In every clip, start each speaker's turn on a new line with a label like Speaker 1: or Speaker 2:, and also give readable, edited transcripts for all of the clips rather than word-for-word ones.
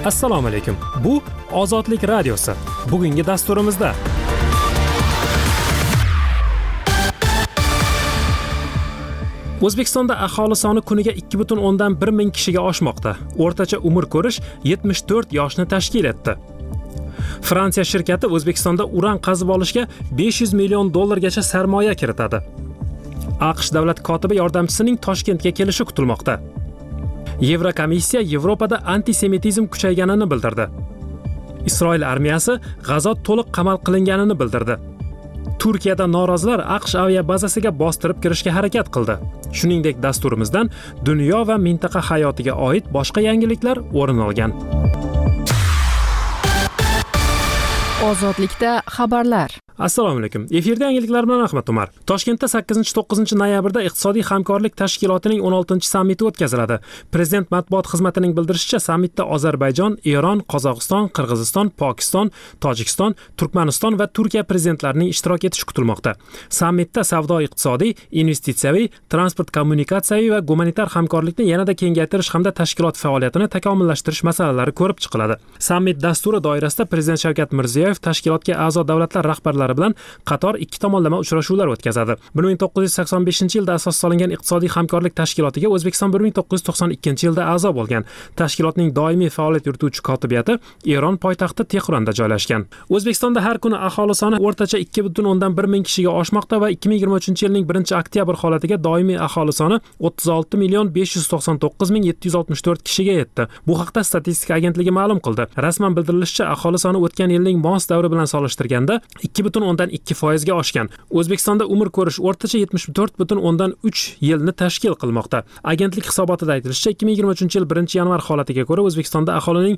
Speaker 1: Assalomu alaykum. Bu Ozodlik radiosi. Bugungi dasturimizda O'zbekistonda aholi soni kuniga 2,1 ming kishiga oshmoqda. O'rtacha umr ko'rish 74 yoshni tashkil etdi. Fransiya shirkati O'zbekistonda uran qazib olishga 500 million dollargacha sarmoya kiritadi. AQSh davlat kotibi yordamchisining Toshkentga kelishi kutilmoqda. Yevrokomissiya Yevropada antisemitizm kuchayganini bildirdi. Isroil armiyasi G'azo to'liq qamal qilinganini bildirdi. Turkiyada norozilar AQSh aviabazasiga bostirib kirishga harakat qildi. Shuningdek, dasturimizdan dunyo va mintaqa hayotiga oid boshqa yangiliklar o'rin olgan.
Speaker 2: Ozodlikda xabarlar.
Speaker 1: Assalomu alaykum. Efirda yangiliklar bilan Ahmad Umar. Toshkentda 8-9 noyabrda iqtisodiy hamkorlik tashkilotining 16-sammiti o'tkaziladi. Prezident matbuot xizmatining bildirishicha, sammitda Ozarbayjon, Eron, Qozog'iston, Qirg'iziston, Pokiston, Tojikiston, Turkmaniston va Turkiya prezidentlarining ishtirok etishi kutilmoqda. Sammitda savdo-iqtisodiy, investitsiyaviy, transport kommunikatsiyaviy va gumanitar hamkorlikni yanada kengaytirish hamda tashkilot faoliyatini takomillashtirish masalalari ko'rib chiqiladi. Sammit dasturi doirasida Prezident Shavkat Mirziyoyev tashkilotga a'zo davlatlar rahbarlari bilan qator ikki tomonlama uchrashuvlar o'tkazadi. 1985-yilda asos solingan iqtisodiy hamkorlik tashkilotiga O'zbekiston 1992-yilda a'zo bo'lgan. Tashkilotning doimiy faoliyat yurituvchi kotibiyati Eron poytaxti Tehronda joylashgan. O'zbekistonda har kuni aholi soni o'rtacha 2,1 ming kishiga oshmoqda va 2023-yilning 1-oktyabr holatiga doimiy aholi soni 36,599,764 kishiga yetdi. Bu haqda Statistika agentligi ma'lum qildi. Rasman bildirilishicha, aholi soni o'tgan yilning mos davri bilan solishtirganda 2,2% ga oshgan. O'zbekistonda umr ko'rish o'rtacha 74,3 yilni tashkil qilmoqda. Agentlik hisobotida aytilishicha, 2023-yil 1-yanvar holatiga ko'ra O'zbekistonda aholining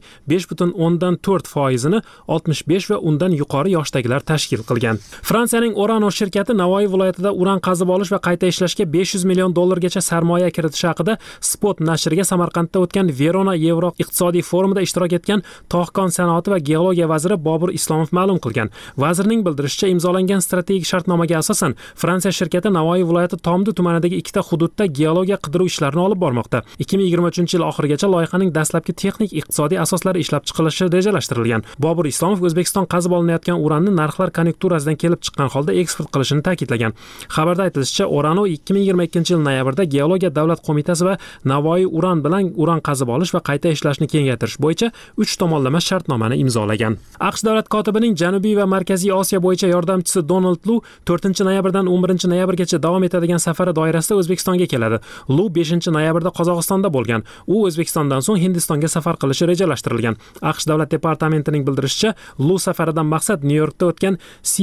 Speaker 1: 5,4%ni 65 va undan yuqori yoshdagilar tashkil qilgan. Fransiyaning Orano shirkati Navoiy viloyatida uran qazib olish va qayta ishlashga 500 million dollargacha sarmoya kiritishi haqida Spot nashriga Samarqandda o'tgan Verona Yevro iqtisodiy forumida ishtirok etgan tog' sanoati va geologiya vaziri Bobur Islomov ma'lum qilgan. Vazirning bildirishicha, imzolangan strategik shartnomaga asosan Fransiya shirkati Navoiy viloyati Tomdi tumanidagi ikkita hududda geologiya qidiruv ishlarini olib bormoqda. 2023-yil oxirigacha loyihaning dastlabki texnik iqtisodiy asoslari ishlab chiqilishi rejalashtirilgan. Bobur Islomov O'zbekiston qazib olinayotgan uranni narxlar konjunkturasidan kelib chiqqan holda eksport qilishini ta'kidlagan. Xabarda aytilishicha, Orano 2022-yil noyabrda Geologiya davlat qo'mitasi va Navoiy uran bilan uran qazib olish va qayta ishlashni kengaytirish bo'yicha 3 tomonlama shartnomani imzolagan. AQSh davlat kotibining Janubiy va Markaziy Osiyo bo'yicha yordamchisi Donald Lu 4-noyabrdan 11-noyabrgacha davom etadigan safari doirasida O'zbekistonga keladi. Lu 5-noyabrda Qozog'istonda bo'lgan. U O'zbekistondan so'ng Hindistonga safar qilishi rejalashtirilgan. AQSh davlat departamentining bildirishicha, Lu safaridan maqsad Nyu-Yorkda o'tgan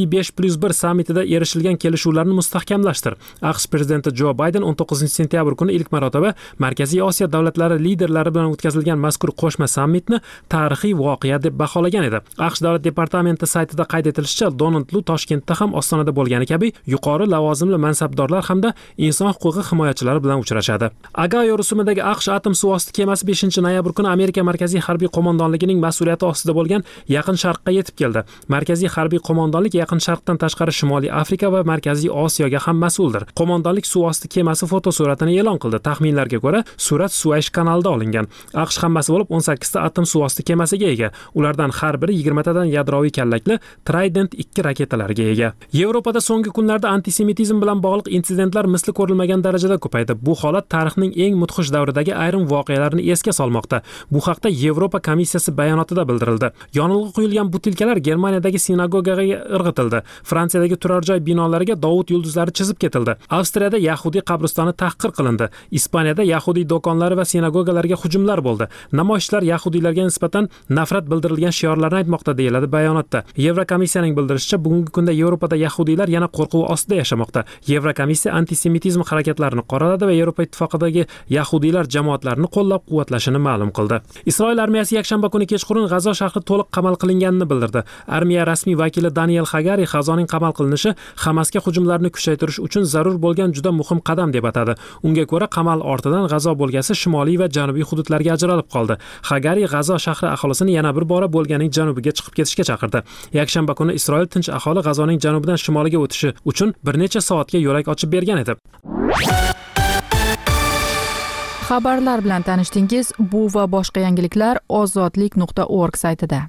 Speaker 1: C5+1 sammitida erishilgan kelishuvlarni mustahkamlashtir. AQSh prezidenti Jo Bayden 19-sentyabr kuni ilk marotaba Markaziy Osiyo davlatlari liderlari bilan o'tkazilgan mazkur qo'shma sammitni tarixiy voqea deb baholagan edi. AQSh davlat departamenti saytida qayd etilishicha, Donald Lu Toshkentda ham Ostonada bo'lgani kabi yuqori lavozimli mansabdorlar hamda inson huquqi himoyachilari bilan uchrashadi. Agayo rusumidagi AQSh atom suvosti kemasi 5-noyabr kuni Amerika Markaziy harbiy qo'mondonligining mas'uliyati ostida bo'lgan Yaqin Sharqqa yetib keldi. Markaziy harbiy qo'mondonlik Yaqin Sharqdan tashqari Shimoliy Afrika va Markaziy Osiyoga ham mas'uldir. Qo'mondonlik suvosti kemasi fotosuratini e'lon qildi. Taxminlarga ko'ra, surat Suaysh kanalida olingan. AQSh hammasi bo'lib 18 ta atom suvosti kemasiga ega. Ulardan har biri 20 tadan yadroviy kallakli Trident 2 raketalarga ega. Yevropada so'nggi kunlarda antisemitizm bilan bog'liq insidentlar misli ko'rilmagan darajada ko'paydi. Bu holat tarixning eng mudhish davridagi ayrim voqealarni esga solmoqda. Bu haqda Yevropa komissiyasi bayonotida bildirildi. Yonilg'i quyilgan butilkalar Germaniyadagi sinagogaga irg'itildi. Fransiyadagi turar joy binolariga Dovud yulduzlari chizib ketildi. Avstriyada Yahudiy qabristoni tahqir qilindi. Ispaniyada Yahudiy do'konlari va sinagogalarga hujumlar bo'ldi. Namoyishchilar Yahudiylarga nisbatan nafrat bildirilgan shiorlarni aytmoqda, deyiladi bayonotda. Yevrokomissiyaning bildirishicha, bugungi kunda Yevropada yahudiylar yana qo'rquv ostida yashamoqda. Yevrokomissiya antisemitizm harakatlarini qoraladi va Yevropa ittifoqidagi yahudiylar jamoatlarini qo'llab-quvvatlashini ma'lum qildi. Isroil armiyasi yakshanba kuni kechqurun G'azo shahri to'liq qamal qilinganini bildirdi. Armiya rasmiy vakili Daniel Hagari G'azoning qamal qilinishi Hamasga hujumlarni kuchaytirish uchun zarur bo'lgan juda muhim qadam deb atadi. Unga ko'ra, qamal ortidan G'azo bo'lgasi shimoliy va janubiy hududlarga ajralib qoldi. Hagari G'azo shahri aholisini yana bir bora bo'lganing janubiga chiqib ketishga chaqirdi. Yakshanba kuni Isroil tinch aholi G'azoning janubidan shimoliga o'tishi uchun bir necha soatga yo'lak ochib bergan edi.
Speaker 2: Xabarlar bilan tanishdingiz. Bu va boshqa yangiliklar ozodlik.org saytida.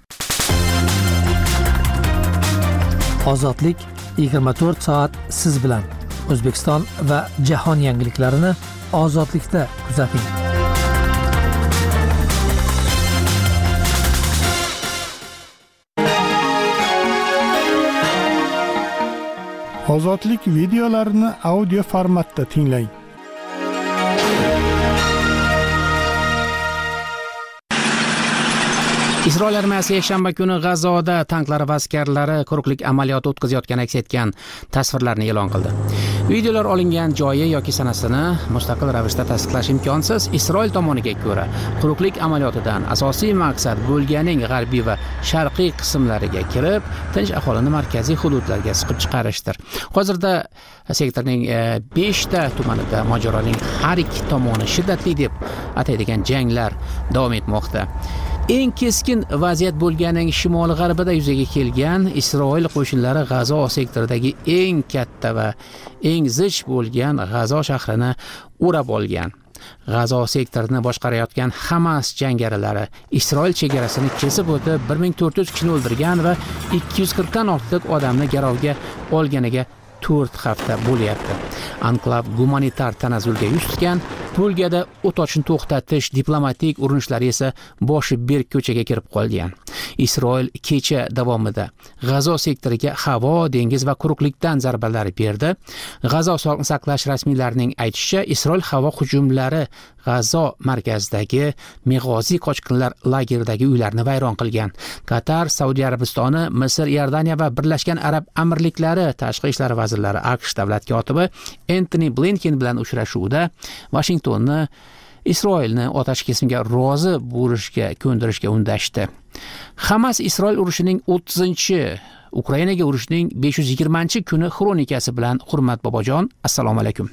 Speaker 3: Ozodlik 24 soat siz bilan. O'zbekiston va jahon yangiliklarini ozodlikda kuzating.
Speaker 4: Ozodlik videolarini audio formatda tinglang.
Speaker 5: Isroil armiyasi yakshanba kuni G'azoda tanklar va askarlari quruqlik amaliyoti o'tkazayotgani aks etgan tasvirlarni e'lon qildi. Videolar olingan joyi yoki sanasini mustaqil ravishda tasdiqlash imkonsiz. Isroil tomoniga ko'ra, quruqlik amaliyotidan asosiy maqsad bo'lganing g'arbiy va sharqiy qismlariga kirib, tinch aholini markaziy hududlarga siqib chiqarishdir. Hozirda sektorning 5 ta tumanida mojaroning har ikki tomoni shiddatli deb ataydigan janglar davom etmoqda. Eng keskin vaziyat bo'lganing shimoli g'arbida yuzaga kelgan Isroil qo'shinlari G'azo sektoridagi eng katta va eng zich bo'lgan G'azo shahrini o'rab olgan. G'azo sektorini boshqarayotgan Hamas jangarilari Isroil chegarasini kesib o'tib 1400 kishini o'ldirgan va 240 dan ortiq odamni garovga olganiga 4 hafta bo'lyapti. Anklav gumanitar tanazzulga yuz tutgan, Polgada o't ochishni to'xtatish diplomatik urinishlari esa boshi berk ko'chaga kirib qolgan. Isroil kecha davomida G'azo sektoriga havo, dengiz va quruqlikdan zarbalar berdi. G'azo sog'liqni saqlash rasmiylarining aytishicha, Isroil havo hujumlari G'azo markazidagi Meg'ozi qochqinlar lageridagi uylarni vayron qilgan. Qatar, Saudiya Arabistoni, Misr, Iordaniya va Birlashgan Arab Amirliklari tashqi ishlar vazirlari AQSh davlat kotibi Antony Blinken bilan uchrashuvda Washingtonni Isroilni otash kesimga rozi bo'lishga ko'ndirishga undashdi. Hamas Isroil urushining 30-chi, Ukrainaga urushining 520-kuni xronikasi bilan Hurmat bobojon, assalomu alaykum.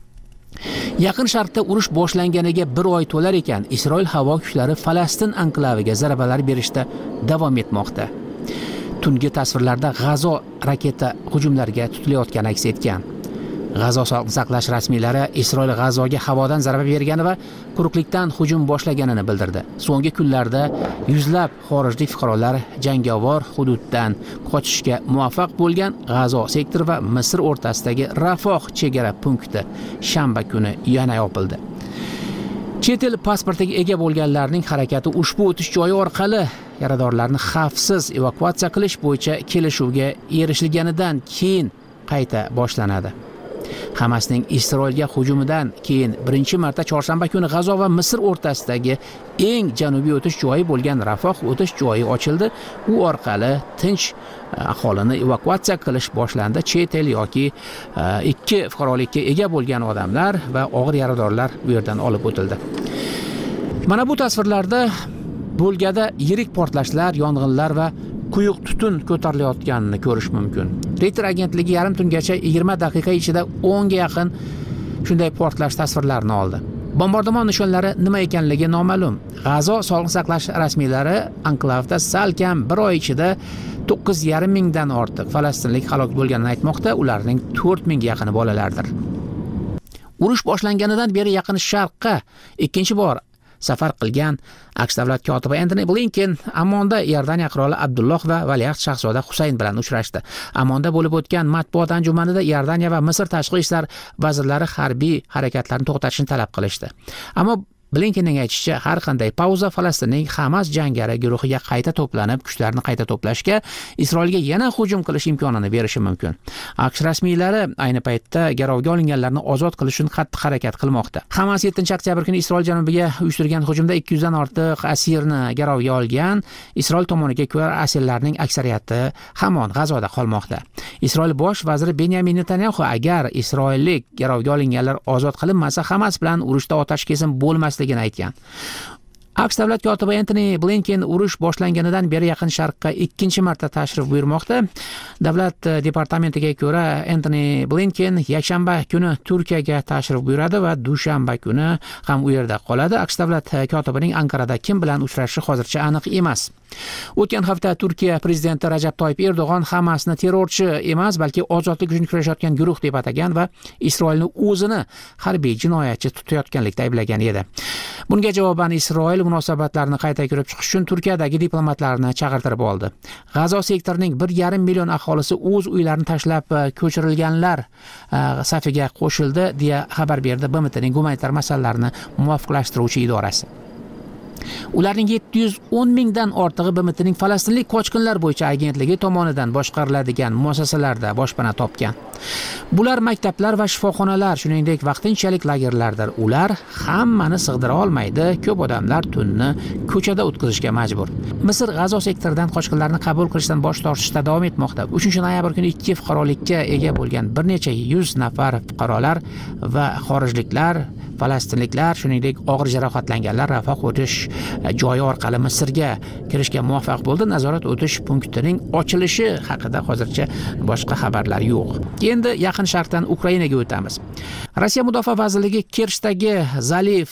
Speaker 5: Yaqin Sharqda urush boshlanganiga 1 oy to'lar ekan, Isroil havo kuchlari Falastin anklaviga zarbalar berishda davom etmoqda. Tungi tasvirlarda G'azo raketa hujumlariga tutilayotgani aks etgan. G'azo sog'liqni saqlash rasmiylari Isroil G'azoga havodan zarba bergani va quruqlikdan hujum boshlaganini bildirdi. So'nggi kunlarda yuzlab xorijlik fuqarolar jangovar hududdan qochishga muvaffaq bo'lgan. G'azo sektori va Misr o'rtasidagi Rafoh chegara punkti shanba kuni yana yopildi. Chet el pasportiga ega bo'lganlarning harakati ushbu o'tish joyi orqali yaradorlarni xavfsiz evakuatsiya qilish bo'yicha kelishuvga erishilganidan keyin qayta boshlanadi. Hamasning Isroilga hujumidan keyin birinchi marta chorshanba kuni G'azo va Misr o'rtasidagi eng janubiy o'tish joyi bo'lgan Rafoh o'tish joyi ochildi. U orqali tinch aholini evakuatsiya qilish boshlandi. Chet el yoki ikki fuqarolikka ega bo'lgan odamlar va og'ir yaradorlar bu yerdan olib o'tildi. Mana bu tasvirlarda bo'lgada yirik portlashlar, yong'inlar va quyuq tutun ko'tarilayotganini ko'rish mumkin. Reuters agentligi yarim tungacha 20 daqiqa ichida 10 ga yaqin shunday portlash tasvirlarini oldi. Bombardimon nishonlari nima ekanligi noma'lum. G'azo sog'liqni saqlash rasmiylari anklavda salkam 1 oy ichida 9,5 mingdan ortiq falastinlik halok bo'lganini aytmoqda. Ularning 4 mingga yaqini bolalardir. Urush boshlanganidan beri Yaqin Sharqqa ikkinchi bor safar qilgan AQSh davlat kotibi Antony Blinken Ammonda Iordaniya qiroli Abdulloh va valiahd shahzoda Husayn bilan uchrashdi. Ammonda bo'lib o'tgan matbuot anjumanida Iordaniya va Misr tashqi ishlar vazirlari harbiy harakatlarni to'xtatishni talab qilishdi. Ammo Blinkenning aytishicha, har qanday pauza Falastinning Hamas jangari guruhiga qayta to'planib, kuchlarni qayta to'plashga, Isroilga yana hujum qilish imkonini berishi mumkin. AQSh rasmiylari ayni paytda garovga olinganlarni ozod qilish uchun qattiq harakat qilmoqda. Hamas 7-oktyabr kuni Isroil janubiga uyushtirgan hujumda 200 dan ortiq asirni garovga olgan. Isroil tomoniga ko'ra, asirlarning aksariyati hamon G'azoda qolmoqda. Isroil bosh vaziri Benyamin Netanyahu agar isroillik garovga olinganlar ozod qilinmasa, Hamas bilan urushda otash kesim bo'lmasligini aytgan. AQSh davlat kotibi Antony Blinken urush boshlanganidan beri Yaqin Sharqqa ikkinchi marta tashrif buyurmoqda. Davlat departamentiga ko'ra, Antony Blinken yakshanba kuni Turkiyaga tashrif buyuradi va dushanba kuni ham u yerda qoladi. AQSh davlat kotibining Ankarada kim bilan uchrashishi hozircha aniq emas. O'tgan hafta Turkiya prezidenti Rajab Toyyib Erdo'g'on Hamasni terrorchi emas, balki ozodlik uchun kurashayotgan guruh deb atagan va Isroilni o'zini harbiy jinoyatchi tutayotganlikda ayblagan edi. Bunga javoban Isroil munosabatlarni qayta ko'rib chiqish uchun Turkiyadagi diplomatlarni chaqirtirib oldi. G'azo sektorining 1,5 million aholisi o'z uylarini tashlab ko'chirilganlar safiga qo'shildi deya xabar berdi BMTning gumanitar masalalarni muvofiqlashtiruvchi idorasi. Ularning 710 mingdan ortig'i BMTning Falastinlik qochqinlar bo'yicha agentligi tomonidan boshqariladigan muassasalarda boshpana topgan. Bular maktablar va shifoxonalar, shuningdek vaqtinchalik lagerlardir. Ular hammani sig'dira olmaydi. Ko'p odamlar tunni ko'chada o'tkazishga majbur. Misr G'azo sektoridan qochqinlarni qabul qilishdan bosh tortishda davom etmoqda. 3-noyabr kuni 2 fuqarolikka ega bo'lgan bir necha 100 nafar fuqarolar va xorijliklar, falastinliklar, shuningdek og'ir jarohatlanganlar Rafah o'tish joyi orqali Misrga kirishga muvaffaq bo'ldi. Nazorat o'tish punktining ochilishi haqida hozircha boshqa xabarlar yo'q. Endi Yaqin Sharqdan Ukrainaga o'tamiz. Rossiya Mudofaa vazirligi Kershdagi Zaliv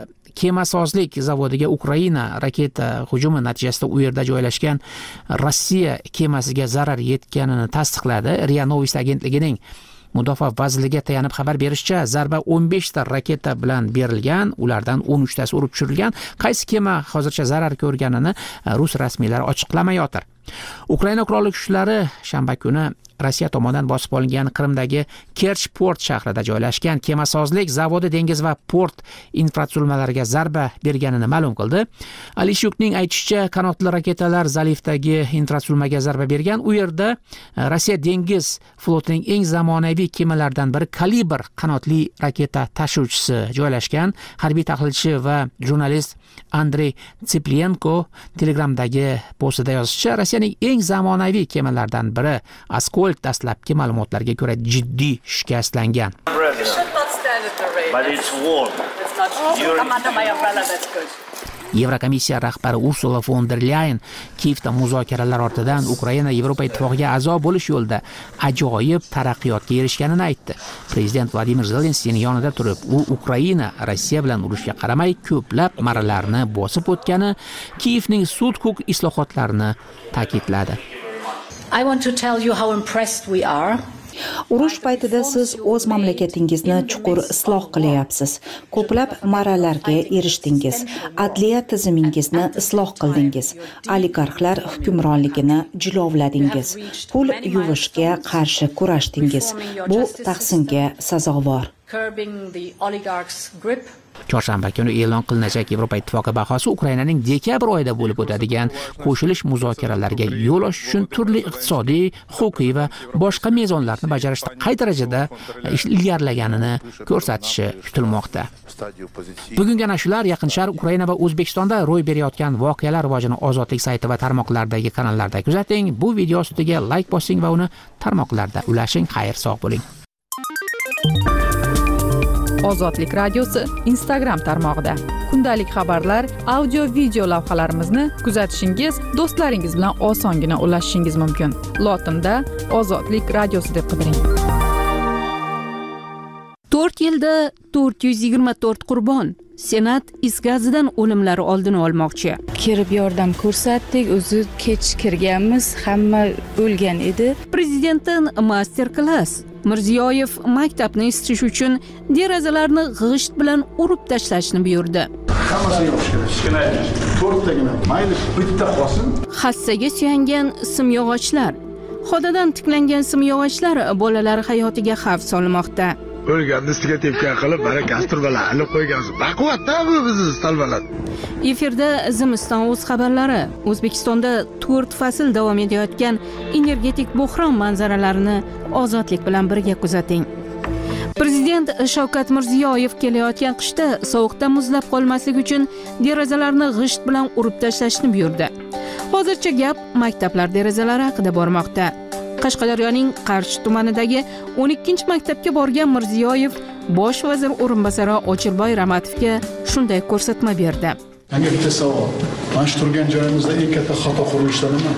Speaker 5: kemasozlik zavodiga Ukraina raketa hujumi natijasida u yerda joylashgan Rossiya kemasiga zarar yetganini tasdiqladi. RIA Novosti agentligining Mudofaa vazirligiga tayanib xabar berishicha, zarba 15 ta raketa bilan berilgan, ulardan 13 tasi urib tushirilgan. Qaysi kema hozircha zarar ko'rganini rus rasmiylari ochiqlamayotir. Ukraina qurolli kuchlari shanba kuni Rossiya tomonidan bosib olingan Qrimdagi Kerch port shahrida joylashgan kemasozlik zavodi dengiz va port infratuzilmalariga zarba berganini ma'lum qildi. Alishukning aytishicha, qanotli raketalar Zalivdagi infratuzilmaga zarba bergan. U yerda Rossiya dengiz flotining eng zamonaviy kemalaridan biri Kalibr qanotli raketa tashuvchisi joylashgan. Harbiy tahlilchi va jurnalist Andrey Tsiplienko Telegramdagi postida yozishicha, Rossiyaning eng zamonaviy kemalaridan biri Askol dastlabki ma'lumotlarga ko'ra jiddiy shikastlangan. Yevrokomissiya rahbari Ursula von der Leyen Kiyevda muzokaralar ortidan Ukraina Yevropa Ittifoqiga a'zo bo'lish yo'lida ajoyib taraqqiyotga erishganini aytdi. Prezident Vladimir Zelenskiyning yonida turib, u Ukraina Rossiya bilan urushga qaramay ko'plab marralarni bosib o'tgani, Kiyevning sud-huquq islohotlarini ta'kidladi.
Speaker 6: I want to tell you how impressed we are.
Speaker 7: Urush paytida siz o'z mamlakatingizni chuqur isloh qilyapsiz. Ko'plab marralarga erishdingiz. Adliya tizimingizni isloh qildingiz. Oligarxlar hukmronligini jilovladingiz. Pul yuvishga qarshi kurashdingiz. Bu tahsinga sazovor.
Speaker 5: Chorshanba kuni e'lon qilinajak Yevropa Ittifoqi bahosi Ukrainaning dekabr oyida bo'lib o'tadigan qo'shilish muzokaralariga yo'l ochish uchun turli iqtisodiy, huquqiy va boshqa mezonlarni bajarishda qay darajada ilgarilaganini ko'rsatishi kutilmoqda. Bugungi ana shular Yaqin Sharq, Ukraina va O'zbekistonda ro'y berayotgan voqealar rivojini Ozodlik sayti va tarmoqlardagi kanallarda kuzating. Bu video ostiga like bosing va uni tarmoqlarda ulashing. Xayr, sog' bo'ling.
Speaker 2: Ozodlik radiosi Instagram tarmog'ida kundalik xabarlar, audio video lavhalarimizni kuzatishingiz, do'stlaringiz bilan osongina ulashishingiz mumkin. Lotinda Ozodlik radiosi deb qidiring.
Speaker 8: 4 yilda 424 qurbon. Senat is gazidan o'limlari oldini olmoqchi.
Speaker 9: Kirib yordam ko'rsatdik, o'zi kech kirganmiz, hamma o'lgan edi.
Speaker 8: Prezidentdan master klass. Mirziyoyev maktabni isitish uchun derazalarni g'isht bilan urib tashlashni buyurdi. Hassaga suyangan simyog'ochlar. Xodadan tiklangan simyog'ochlar bolalar hayotiga xavf solmoqda.
Speaker 10: O'lganni ustiga tepkan qilib, mana gasturbalar olib qo'yganmiz. Baquvvatda bu bizni talbalar.
Speaker 8: Efirda Zimiston o'z xabarlari. O'zbekistonda 4 fasl davom etayotgan energetik bo'hron manzaralarini Ozodlik bilan birga kuzating. Prezident Shavkat Mirziyoyev kelayotgan qishda sovuqda muzlab qolmaslik uchun derazalarni g'isht bilan urib tashlashni buyurdi. Hozircha gap maktablar derazalari haqida bormoqda. Qashqadaryoning Qarshi tumanidagi 12-maktabga borgan Mirziyoyev bosh vazir o'rinbosari Ochilboy Ramatovga shunday ko'rsatma berdi.
Speaker 11: Menga bitta savol. Mana shu turgan joyimizda eng katta xato qurilishlar nima?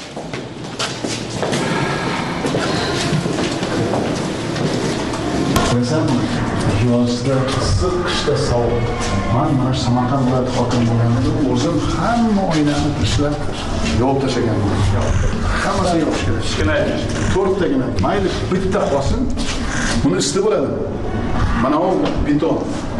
Speaker 11: Yozda issiq, qishda sovuq. Mana shu Samarqand viloyati hokimi bo'lganimda o'zim hamma oynani ishlab yopib tashlaganman. Hammasini yopish kerak. Kichkina, to'rttagina. Mayli bitta qolsin. Buni isti bo'ladi. Mana bu beton.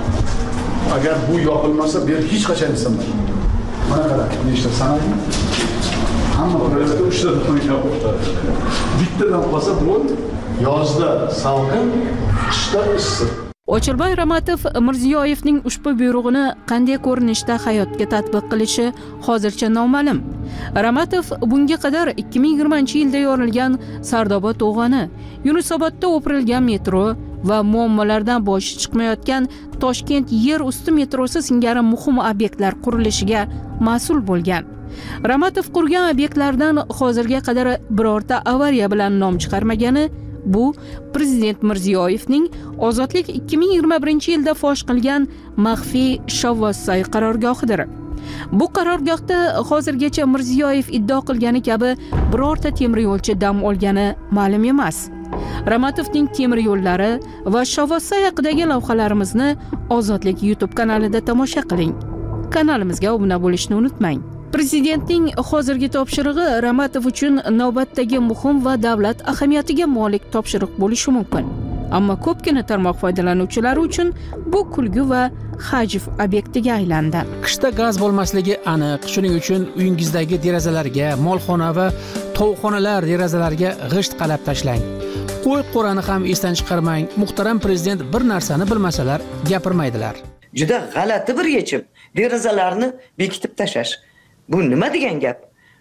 Speaker 11: Agar bu yopilmasa, bu yer hech qachon isinmaydi. Mana qarang, nechta sanaymi? Hamma birda 3 ta yopib. Bittadan qolsa bo'ldi. Yozda salqin, qishda issiq.
Speaker 8: Ochilboy Ramatov Mirziyoyevning ushbu buyrug'ini qanday ko'rinishda hayotga tatbiq qilishi hozircha noma'lum. Ramatov bunga qadar 2020-yilda yorilgan Sardoba to'g'oni, Yunusobodda o'pirilgan metro va muammolardan boshi chiqmayotgan Toshkent yer usti metrosi singari muhim obyektlar qurilishiga mas'ul bo'lgan. Ramatov qurgan obyektlardan hozirga qadar birorta avariya bilan nom chiqarmagani bu Prezident Mirziyoyevning Ozodlik 2021-yilda fosh qilgan maxfiy Shovvozsoy qarorgohidir. Bu qarorgohda hozirgacha Mirziyoyev iddao qilgani kabi birorta temir yo'lchi dam olgani ma'lum emas. Ramatovning temir yo'llari va Shovvozsoy haqidagi lavhalarimizni Ozodlik YouTube kanalida tomosha qiling. Kanalimizga obuna bo'lishni unutmang. Prezidentning hozirgi topshirig'i Ramatov uchun navbatdagi muhim va davlat ahamiyatiga molik topshiriq bo'lishi mumkin. Ammo ko'pgina tarmoq foydalanuvchilari uchun bu kulgu va hajv obyektiga aylandi.
Speaker 5: Qishda gaz bo'lmasligi aniq. Shuning uchun uyingizdagi derazalarga, molxona va tovuqxonalar derazalariga g'isht qalab tashlang. Qo'y-qo'rani ham esdan chiqarmang. Muhtaram prezident bir narsani bilmasalar gapirmaydilar.
Speaker 12: Juda g'alati bir yechim. Derazalarni bekitib tashlash. Bu nima degan gap?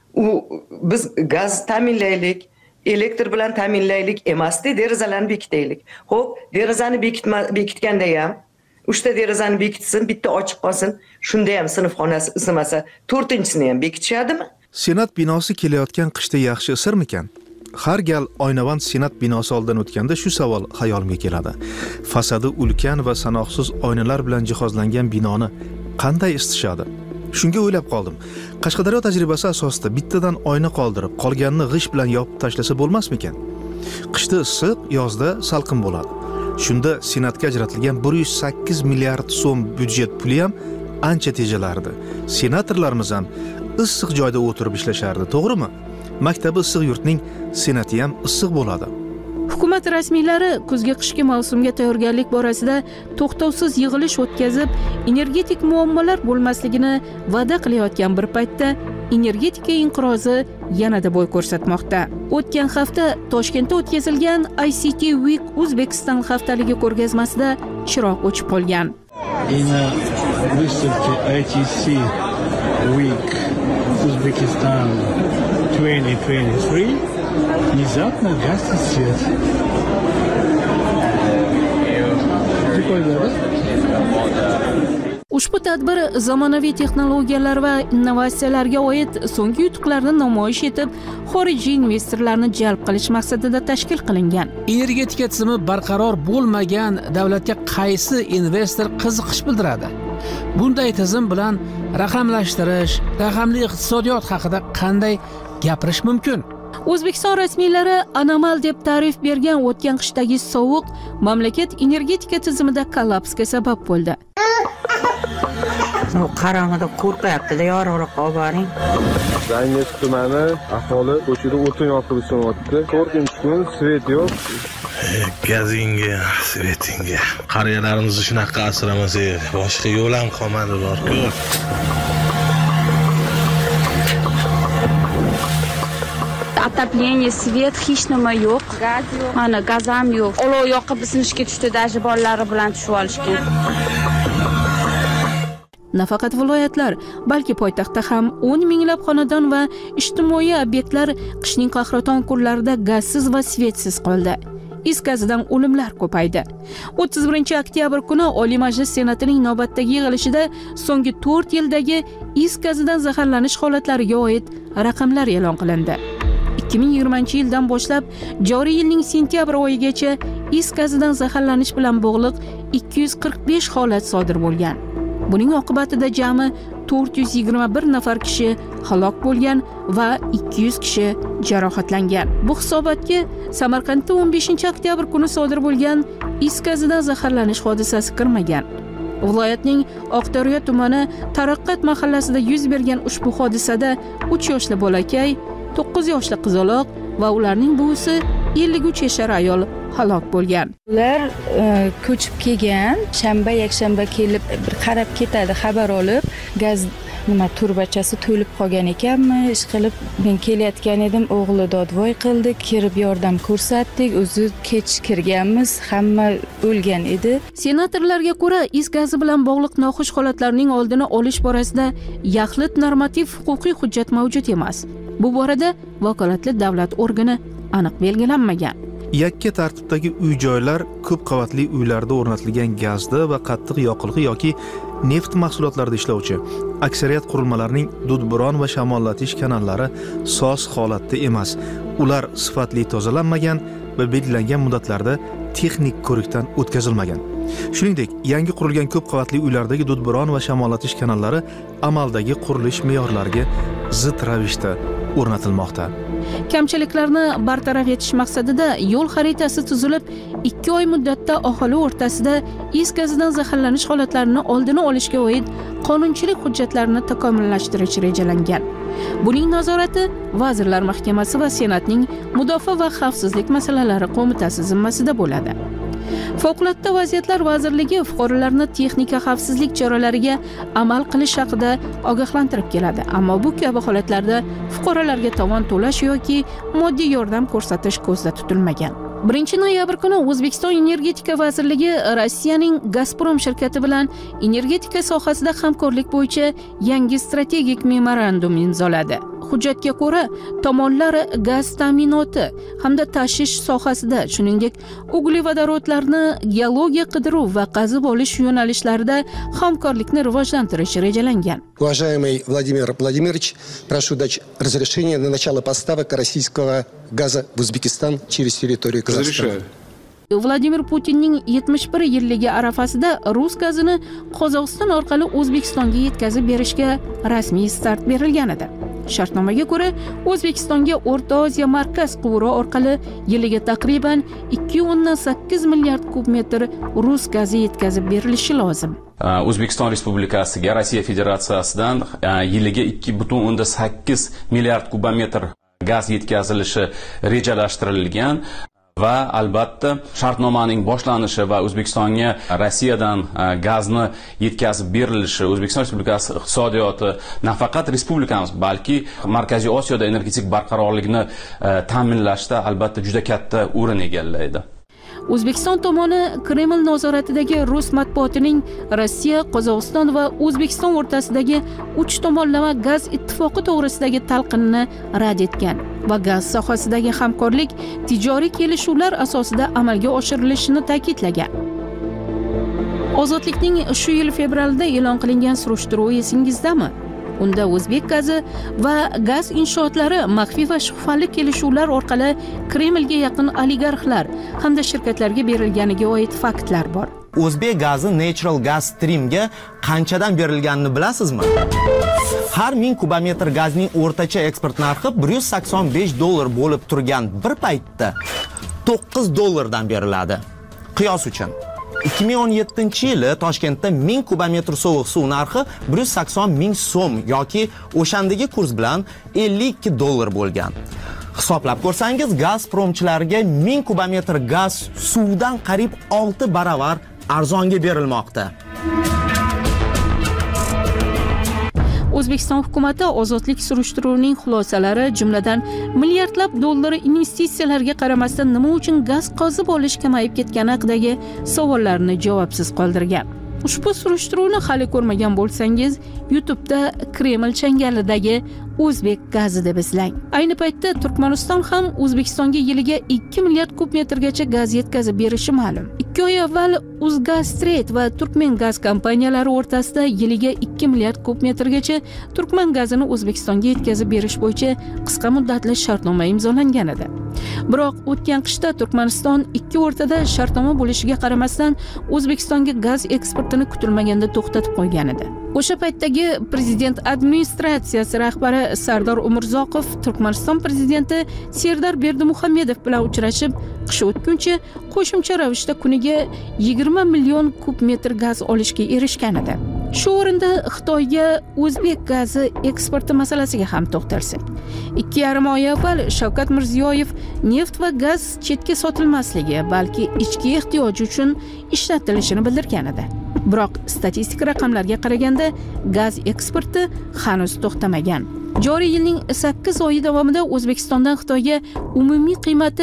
Speaker 12: Biz gaz ta'minlaylik, elektr bilan ta'minlaylik emasdi, derazalarni bekitaylik. Xo'p, derazani bekitganda ham 3 ta derazani bekitsin, bitta ochiq qolsin. Shunda ham sinf xonasi isimasa, 4-chisini ham bekitishadimi?
Speaker 13: Senat binosi kelayotgan qishda yaxshi isirmikan? Har gal Oynavand Senat binosi oldidan o'tganda shu savol xayolimga keladi. Fasadi ulkan va sanoqsiz oynalar bilan jihozlangan binoni qanday isitishadi? Shunga o'ylab qoldim. Qashqadaryo tajribasi asosida bittadan oyna qoldirib, qolganini g'isht bilan yopib tashlasa bo'lmasmikan? Qishda issiq, yozda salqin bo'ladi. Shunda Senatga ajratilgan 108 milliard so'm byudjet puli ham ancha tejalardi. Senatorlarimiz ham issiq joyda o'tirib ishlashardi, to'g'rimi? Maktabi issiq yurtning senati ham issiq bo'ladi.
Speaker 8: Hukumat rasmiylari kuzgi qishki mavsumga tayyorgarlik borasida to'xtovsiz yig'ilish o'tkazib, energetik muammolar bo'lmasligini va'da qilayotgan bir paytda energetika inqirozi yanada bo'y ko'rsatmoqda. O'tgan hafta Toshkentda o'tkazilgan ICT Week Uzbekistan haftaligi ko'rgazmasida chiroq o'chib qolgan.
Speaker 14: ICT Week Uzbekistan 2023 внезапно гаснет свет.
Speaker 8: Ushbu tadbir zamonaviy texnologiyalar va innovatsiyalarga oid so'nggi yutuqlarni namoyish etib, xorijiy investorlarni jalb qilish maqsadida tashkil qilingan.
Speaker 5: Energetika tizimi barqaror bo'lmagan davlatga qaysi investor qiziqish bildiradi? Bunday tizim bilan raqamlashtirish, raqamli iqtisodiyot haqida qanday gapirish mumkin?
Speaker 8: O'zbekiston rasmiylari anomal deb ta'rif bergan o'tgan qishdagi sovuq mamlakat energetika tizimida kollapsga sabab bo'ldi.
Speaker 15: Qarang'ida qo'rqyapti-da, yorug'roqqa olib boring.
Speaker 16: Zangiz tumani aholi ko'chada o'tin yoqilishyapti. 4-chi kun svet yo'q.
Speaker 17: Gazinga, svetinga. Qariyalarimizni shunaqa asramasak, boshqa yo'l ham qolmadi bor-ku.
Speaker 9: Отопление, свет, hech nima yo'q. Gaz yo'q. Mana gaz ham yo'q. Olov yoqib bisinishga tushdi, даже bolalari bilan tushib olishgan.
Speaker 8: Nafaqat viloyatlar, balki poytaxtda ham 10 minglab xonadon va ijtimoiy obyektlar qishning qahraton kunlarida gazsiz va svetsiz qoldi. Is gazidan o'limlar ko'paydi. 31-oktyabr kuni Oliy Majlis Senatining navbatdagi yig'ilishida so'nggi 4 yildagi is gazidan zaharlanish holatlariga oid raqamlar e'lon qilindi. 2020-yildan boshlab joriy yilning sentyabr oyigacha is gazidan zaharlanish bilan bog'liq 245 holat sodir bo'lgan. Buning oqibatida jami 421 nafar kishi halok bo'lgan va 200 kishi jarohatlangan. Bu hisobotga Samarqandda 15-oktyabr kuni sodir bo'lgan is gazidan zaharlanish hodisasi kirmagan. Viloyatning Oqdaryo tumani Taraqqat mahallasida yuz bergan ushbu hodisada 3 yoshli bolakay, 9 yoshli qizaloq va ularning buvisi 53 yashar ayol halok bo'lgan.
Speaker 18: Ular ko'chib kelgan, shanba, yakshanba kelib bir qarab ketadi, xabar olib, gaz turbachasi to'lib qolgan ekanmi, ish qilib men kelayotgan edim, o'g'li dodvoy qildi, kirib yordam ko'rsatdik, o'zi kech kirganmiz, hamma o'lgan edi.
Speaker 8: Senatorlarga ko'ra, is gazi bilan bog'liq noxush holatlarning oldini olish borasida yaxlit normativ huquqiy hujjat mavjud emas. Bu borada vakolatli davlat organi aniq belgilanmagan.
Speaker 13: Yakka tartibdagi uy-joylar ko'p qavatli uylarda o'rnatilgan gazda va qattiq yoqilg'i yoki neft mahsulotlarida ishlovchi. Aksariyat qurilmalarning dudburon va shamollatish kanallari soz holatda emas. Ular sifatli tozalanmagan va belgilangan muddatlarda texnik ko'rikdan o'tkazilmagan. Shuningdek, yangi qurilgan ko'p qavatli uylardagi dudburon va shamollatish kanallari amaldagi qurilish me'yorlariga zid ravishda o'rnatilmoqda.
Speaker 8: Kamchiliklarni bartaraf etish maqsadida yo'l xaritasi tuzilib, 2 oy muddatda aholi o'rtasida is gazidan zaharlanish holatlarini oldini olishga oid qonunchilik hujjatlarini takomillashtirish rejalangan. Buning nazorati Vazirlar Mahkamasi va Senatning Mudofaa va xavfsizlik masalalari qo'mitasi zimmasida bo'ladi. Favqulodda vaziyatlar vazirligi fuqarolarni texnika xavfsizlik choralariga amal qilish haqida ogohlantirib keladi, ammo bu kabi holatlarda fuqarolarga tovon to'lash yoki moddiy yordam ko'rsatish ko'zda tutilmagan. 1-noyabr kuni O'zbekiston Energetika vazirligi Rossiyaning Gazprom shirkati bilan energetika sohasida hamkorlik bo'yicha yangi strategik memorandum imzoladi. Hujjatga ko'ra, tomonlar gaz ta'minoti hamda tashish sohasida, shuningdek, uglevodorodlarni geologiya qidiruv va qazib olish yo'nalishlarida hamkorlikni rivojlantirish rejalangan.
Speaker 19: Уважаемый Владимир Владимирович, прошу дать разрешение на начало поставок российского газа в Узбекистан через территорию Казахстана.
Speaker 8: Vladimir Putinning 71 yilligi arafasida rus gazini Qozog'iston orqali O'zbekistonga yetkazib berishga rasmiy start berilgan edi. Shartnomaga ko'ra, O'zbekistonga O'rta Osiyo markaz quvuri orqali yiliga taqriban 2.8 milliard kub metr rus gazi yetkazib berilishi lozim.
Speaker 20: O'zbekiston Respublikasiga Rossiya Federatsiyasidan yiliga 2.8 milliard kubometr gaz yetkazilishi rejalashtirilgan. Va albatta shartnomaning boshlanishi va O'zbekistonga Rossiyadan gazni yetkazib berilishi O'zbekiston Respublikasi iqtisodiyoti nafaqat respublikamiz, balki Markaziy Osiyoda energetik barqarorlikni ta'minlashda albatta juda katta o'rin egallaydi.
Speaker 8: O'zbekiston tomoni Kreml nazoratidagi rus matbuotining Rossiya, Qozog'iston va O'zbekiston o'rtasidagi 3 tomonlama gaz ittifoqi to'g'risidagi talqinni rad etgan va gaz sohasidagi hamkorlik tijoriy kelishuvlar asosida amalga oshirilishini ta'kidlagan. Ozodlikning shu yil fevralda e'lon qilingan surishtiruvi esingizdami? Unda o'zbek gazi va gaz inshootlari maxfiy va shubhali kelishuvlar orqali Kremlga yaqin oligarxlar hamda shirkatlarga berilganiga oid faktlar bor.
Speaker 21: O'zbek gazi Natural Gas Streamga qanchadan berilganini bilasizmi? Har 1000 kubometr gazning o'rtacha eksport narxi $185 bo'lib turgan bir paytda $9 beriladi. Qiyos uchun 2017-yili Toshkentda 1000 kubometr sovuq suv narxi 180 ming so'm yoki o'shandagi kurs bilan $52 bo'lgan. Hisoblab ko'rsangiz, Gazpromchilarga 1000 kubometr gaz suvdan qariyb 6 baravar arzonga berilmoqda.
Speaker 8: O'zbekiston hukumati ozodlik surishtiruvining xulosalari, jumladan milliardlab dollar investitsiyalarga qaramasdan nima uchun gaz qozib olish kamayib ketgani haqidagi savollarni javobsiz qoldirgan. Ushbu surishtiruvni hali ko'rmagan bo'lsangiz, YouTube'da Kreml changalidagi O'zbek gazi deb izlang. Ayni paytda Turkmaniston ham O'zbekistonga yiliga 2 milliard kub metrgacha gaz yetkazib berishi ma'lum. 2 oy avval Uzgaztrade va Turkmen gaz kompaniyalari o'rtasida yiliga 2 milliard kub metrgacha Turkman gazini O'zbekistonga yetkazib berish bo'yicha qisqa muddatli shartnoma imzolangan edi. Biroq o'tgan qishda Turkmaniston ikki o'rtada shartnoma bo'lishiga qaramasdan O'zbekistonga gaz eksportini kutilmaganda to'xtatib qo'ygan edi. O'sha paytdagi prezident administratsiyasi rahbari Sardor Umurzoqov Turkmaniston prezidenti Serdar Berdimuhamedov bilan uchrashib, qish o'tguncha qo'shimcha ravishda kuniga 20 million kub metr gaz olishga erishgan edi. Shu o'rinda Xitoyga o'zbek gazi eksporti masalasiga ham to'xtalsak. 2,5 oy avval Shavkat Mirziyoyev neft va gaz chetga sotilmasligi, balki ichki ehtiyoj uchun ishlatilishini bildirgan edi. Biroq statistik raqamlarga qaraganda gaz eksporti hanuz to'xtamagan. Joriy yilning 8 oyi davomida O'zbekistondan Xitoyga umumiy qiymati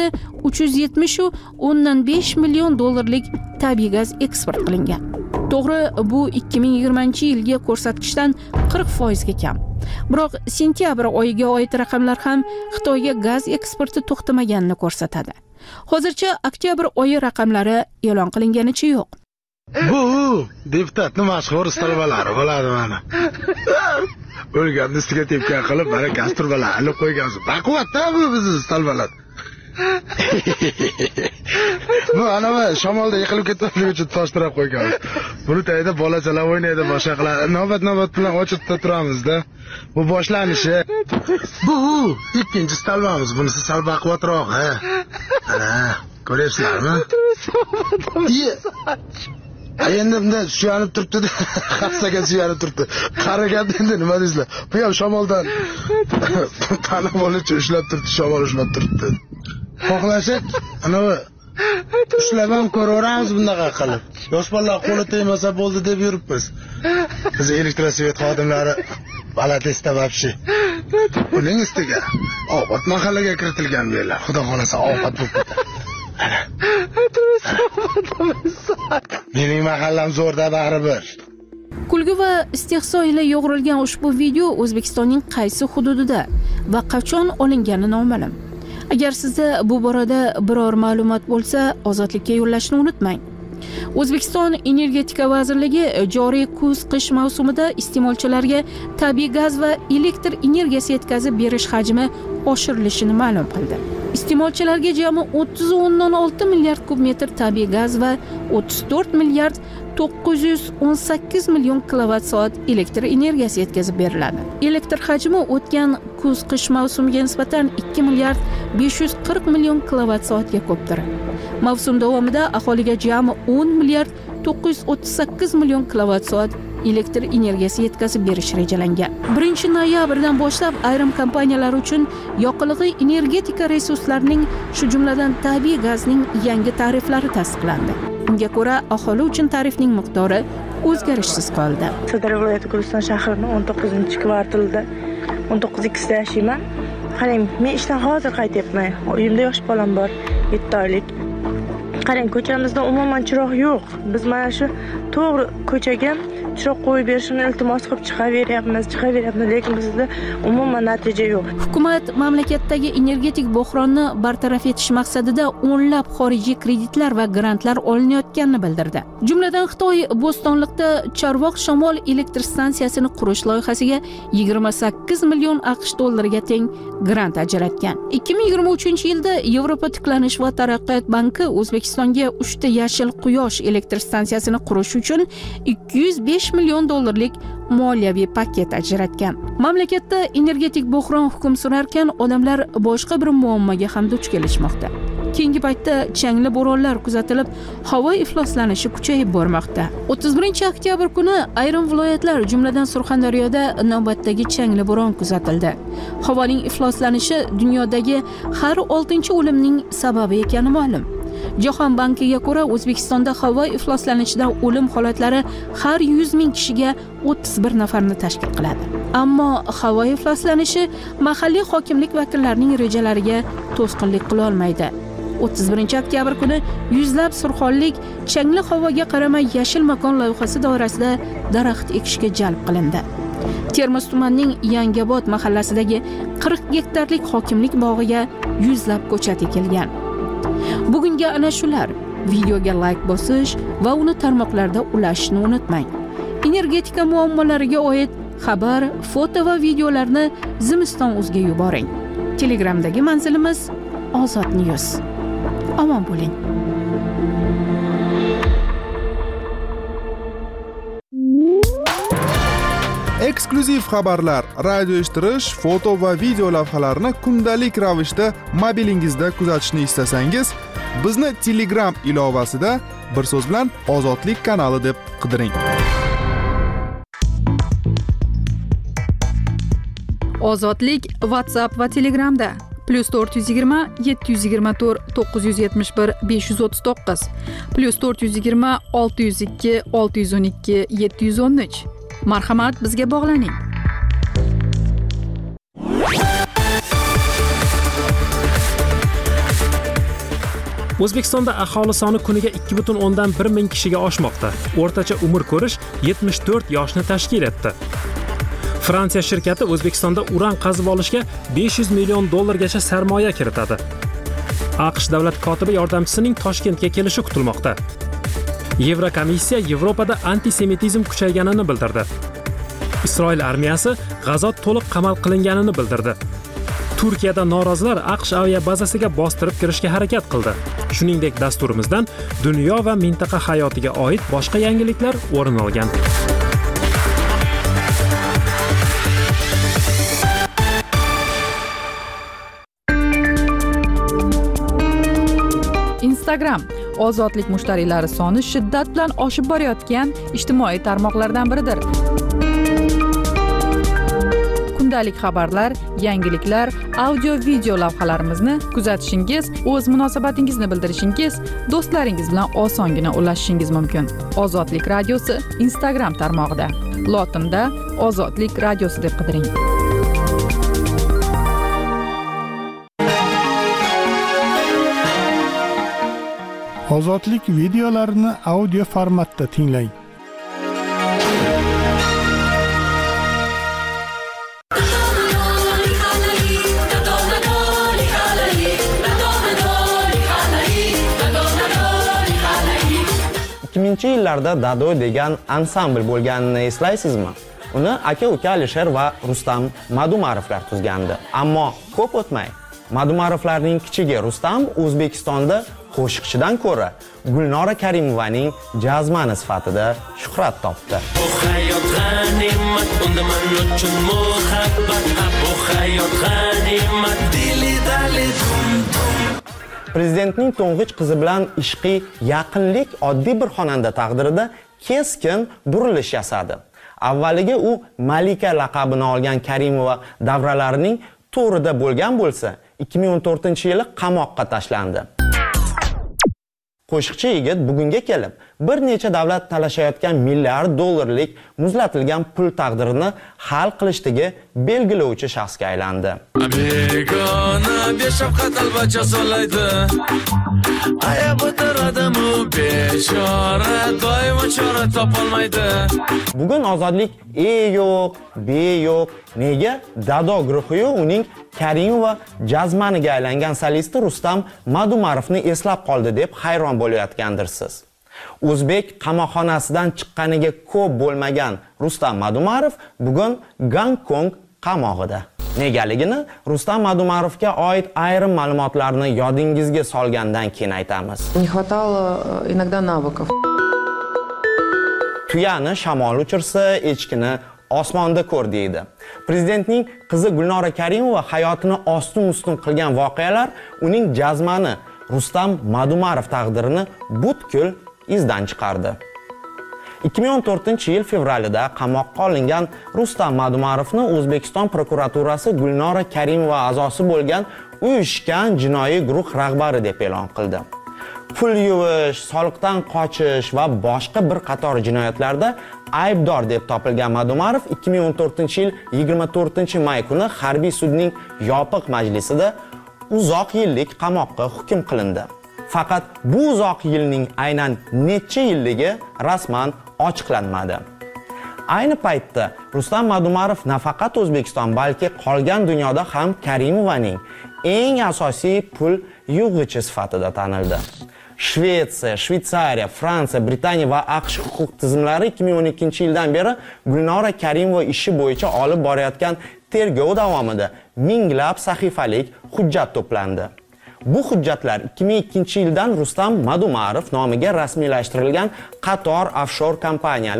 Speaker 8: 370,5 million dollarlik tabiiy gaz eksport qilingan. To'g'ri, bu 2020-yilgi ko'rsatkichdan 40% ga kam. Biroq sentyabr oyiga oid raqamlar ham Xitoyga gaz eksporti to'xtamaganini ko'rsatadi. Hozircha oktyabr oyi raqamlari e'lon qilinganicha yo'q.
Speaker 10: Bu deputatning mashhur talabalari bo'ladi mana. O'lganni ustiga tepgan qilib, mana gaz turbalarni olib qo'ygansiz. Baquvvatda bu bizning talabalar. Bu ana shamolda yiqilib ketmaslik uchun toshtirib qo'yganmiz. Buni tayda bolachalar o'ynaydi, boshqa qiladi. Navbat bilan ochib turamizda. Bu boshlanishi. Bu ikkinchi talabamiz. Bunisi sal baquvvatroq, ha. Ana, ko'ryapsizlarmi? Endi bunda suyanib turibdi, hassaga suyanib turibdi. Qaraganda endi nima deysizlar? Bu ham shamoldan tanib oluvchi ushlab turibdi, shamol ushlab turibdi. Xohlasak, ana ushlab ham ko'raveramiz bunaqa qilib. Yosh bolalar qo'li tegmasa bo'ldi deb yuribmiz. Biz elektrosvet xodimlari balatesda vobshe. Uning ustiga ofat mahallaga kiritilgan deylar. Xudo xolasa ofat bo'lib ketadi. Mening mahallam zo'rda baribir.
Speaker 8: Kulgi va istehzo ila yo'g'rilgan ushbu video O'zbekistonning qaysi hududida va qachon olingani noma'lum. Agar sizda bu borada biror ma'lumot bo'lsa, ozodlikka yo'llashni unutmang. O'zbekiston Energetika vazirligi joriy kuz-qish mavsumida iste'molchilarga tabiiy gaz va elektr energiyasi yetkazib berish hajmi oshirilishini ma'lum qildi. Iste'molchilarga jami 30,6 milliard kub metr tabiiy gaz va 34 milliard 918 million kilovatt-soat elektr energiyasi yetkazib beriladi. Elektr hajmi o'tgan kuz-qish mavsumiga nisbatan 2 milliard 540 million kilovatt-soatga ko'pdir. Mavsum davomida aholiga jami 10 milliard 938 million kilovatt-soat elektr energiyasi yetkazib berish rejalangan. 1-noyabrdan boshlab ayrim kompaniyalar uchun yoqilg'i energetika resurslarining, shu jumladan tabiiy gazning yangi tariflari tasdiqlandi. Unga ko'ra, aholi uchun tarifning miqdori o'zgarishsiz qoldi.
Speaker 1: Sirdaryo viloyati Guliston shahrining 19-kvartalida 19 da yashayman. Qarang, men ishdan hozir qaytyapman. Uyimda yosh bolam bor, 7 oylik. Qarang, ko'chamizda umuman chiroq yo'q. Biz mana shu to'g'ri ko'chaga chiroq qo'yib berishini iltimos qilib chiqaveryapmiz, lekin bizda umuman natija yo'q.
Speaker 8: Hukumat mamlakatdagi energetik bo'hronni bartaraf etish maqsadida o'nlab xorijiy kreditlar va grantlar olinayotganini bildirdi. Jumladan Xitoy Bo'stonliqda Chorvoq shamol elektr stansiyasini qurish loyihasiga 28 million AQSh dollariga teng grant ajratgan. 2023-yilda Yevropa tiklanish va taraqqiyot banki O'zbekistonga 3 ta yashil quyosh elektr stansiyasini qurish uchun 205 million dollarlik moliyaviy paket ajratgan. Mamlakatda energetik bo'hron hukm surarkan, odamlar boshqa bir muammoga ham duch kelishmoqda. Keyingi paytda changli bo'ronlar kuzatilib, havo ifloslanishi kuchayib bormoqda. 31-oktyabr kuni ayrim viloyatlar, jumladan Surxondaryoda navbatdagi changli bo'ron kuzatildi. Havoning ifloslanishi dunyodagi har 6-chi o'limning sababi ekani ma'lum. Jahon bankiga ko'ra, O'zbekistonda havo ifloslanishidan o'lim holatlari har 100 ming kishiga 31 nafarni tashkil qiladi. Ammo havo ifloslanishi mahalliy hokimlik vakillarining rejalariga to'sqinlik qila olmaydi. 31-oktyabr kuni yuzlab surxonlik changli havoga qaramay yashil makon loyihasi doirasida daraxt ekishga jalb qilindi. Termiz tumanining Yangobod mahallasidagi 40 gektarlik hokimlik bog'iga yuzlab ko'chat ekilgan. Bugungi ana shular. Videoga like bosish va uni tarmoqlarda ulashishni unutmang. Energetika muammolariga oid xabar, foto va videolarni Zimiston.uzga yuboring. Telegramdagi manzilimiz Ozod News. Omon bo'ling.
Speaker 3: Eksklyuziv xabarlar, radio eshittirish, foto va video lavhalarni kundalik ravishda mobilingizda kuzatishni istasangiz, bizni Telegram ilovasida bir so'z bilan Ozodlik kanali deb qidiring.
Speaker 2: Ozodlik WhatsApp va Telegramda +420 724 971 539 +420 602 612 713. Marhamat, bizga bog'laning.
Speaker 22: O'zbekistonda aholi soni kuniga 2,1 ming kishiga oshmoqda. O'rtacha umr ko'rish 74 yoshni tashkil etdi. Fransiya shirkati O'zbekistonda uran qazib olishga $500 million sarmoya kiritadi. AQSh davlat kotibi yordamchisining Toshkentga kelishi kutilmoqda. Yevrokomissiya Yevropada antisemitizm kuchayganini bildirdi. Isroil armiyasi G'azo to'liq qamal qilinganini bildirdi. Turkiyada norozilar AQSh aviabazasiga bostirib kirishga harakat qildi. Shuningdek, dasturimizdan dunyo va mintaqa hayotiga oid boshqa yangiliklar o'rin olgan.
Speaker 2: Instagram ozodlik mushtariylari soni shiddat bilan oshib borayotgan ijtimoiy tarmoqlardan biridir. Kundalik xabarlar, yangiliklar, audio video lavhalarimizni kuzatishingiz, o'z munosabatingizni bildirishingiz, do'stlaringiz bilan osongina ulashishingiz mumkin. Ozodlik radiosi Instagram tarmog'ida. Lotinda Ozodlik radiosi deb qidiring.
Speaker 4: Ozodlik videolarini audio formatda tinglang.
Speaker 21: Yillarda Dado degan ansambl bo'lganini eslaysizmi? Uni aka-uka Alisher va Rustam Madumarovlar tuzgandi. Ammo ko'p o'tmay Madumarovlarning kichigi Rustam O'zbekistonda qo'shiqchidan ko'ra Gulnora Karimovaning jazmani sifatida shuhrat topdi. Bu hayot g'animat, unda men uchun muhabbat, bu hayot g'animat, dili-dali tum-tum. Prezidentning to'ng'ich qizi bilan ishqiy yaqinlik oddiy bir xonanda taqdirida keskin burilish yasadi. Avvaliga u Malika laqabini olgan Karimova davralarining to'rida bo'lgan bo'lsa, 2014-yili qamoqqa tashlandi. Qo'shiqchi yigit bugunga kelib bir necha davlat talashayotgan milliard dollarlik muzlatilgan pul taqdirini hal qilishdagi belgilovchi shaxsga aylandi. Begona beshafqat albacha solaydi. Ayab o'tiradimu bechora, doimo chora topolmaydi. Bugun ozodlik yo'q, be yo'q. Nega Dado guruhi uning Karimova jazmaniga aylangan solisti Rustam Madumarovni eslab qoldi deb hayron bo'layotgandirsiz. O'zbek qamoqxonasidan chiqqaniga ko'p bo'lmagan Rustam Madumarov bugun Gonkong qamog'ida. Negaligini Rustam Madumarovga oid ayrim ma'lumotlarni yodingizga solgandan keyin aytamiz.
Speaker 23: Не хватало иногда навыков.
Speaker 21: Tuyani shamol uchirsa, echkini osmonda ko'r deydi. Prezidentning qizi Gulnora Karimova hayotini ostin-ustun qilgan voqealar uning jazmani Rustam Madumarov taqdirini butkul izdan chiqardi. 2014-yil fevralida qamoqqa olingan Rustam Madumarovni O'zbekiston prokuraturasi Gulnora Karimova a'zosi bo'lgan uyushgan jinoiy guruh rahbari deb e'lon qildi. Pul yuvish, soliqdan qochish va boshqa bir qator jinoyatlarda aybdor deb topilgan Madumarov 2014-yil 24-may kuni harbiy sudning yopiq majlisida uzoq yillik qamoqqa hukm qilindi. Faqat bu uzoq yilning aynan necha yilligi rasman ochiqlanmadi. Ayni paytda Rustam Madumarov nafaqat O'zbekiston, balki qolgan dunyoda ham Karimovaning eng asosiy pul yug'ichi sifatida tanildi. Shvetsiya, Shvetsariya, Fransiya, Britaniya va AQSh huquq tizimlari 2012-yildan beri Gulnora Karimova ishi bo'yicha olib borayotgan tergov davomida minglab sahifalik hujjat to'plandi. Bu hujjatlar 2002-yildan Rustam Madumarov nomiga rasmiylashtirilgan qator offshore kompaniyalar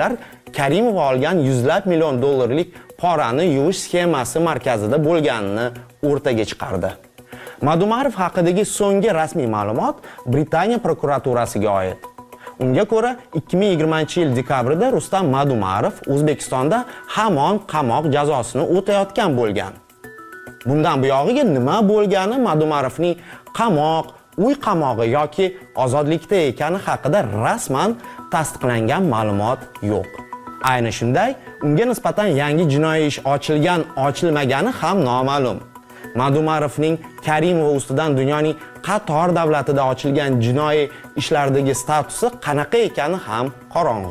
Speaker 21: Karimova olgan yuzlab million dollarlik porani yuvish sxemasi markazida bo'lganini o'rtaga chiqardi. Madumarov haqidagi so'nggi rasmiy ma'lumot Britaniya prokuraturasiga oid. Unga ko'ra, 2020-yil dekabrda Rustam Madumarov O'zbekistonda hamon qamoq jazosini o'tayotgan bo'lgan. Bundan buyog'iga nima bo'lgani Madumarovning qamoq, uy qamog'i yoki ozodlikda ekani haqida rasman tasdiqlangan ma'lumot yo'q. Ayni shunday, unga nisbatan yangi jinoiy ish ochilmagani ham noma'lum. Madumarovning Karimova ustidan dunyoning qator davlatida ochilgan jinoiy ishlardagi statusi qanaqa ekani ham qorong'u.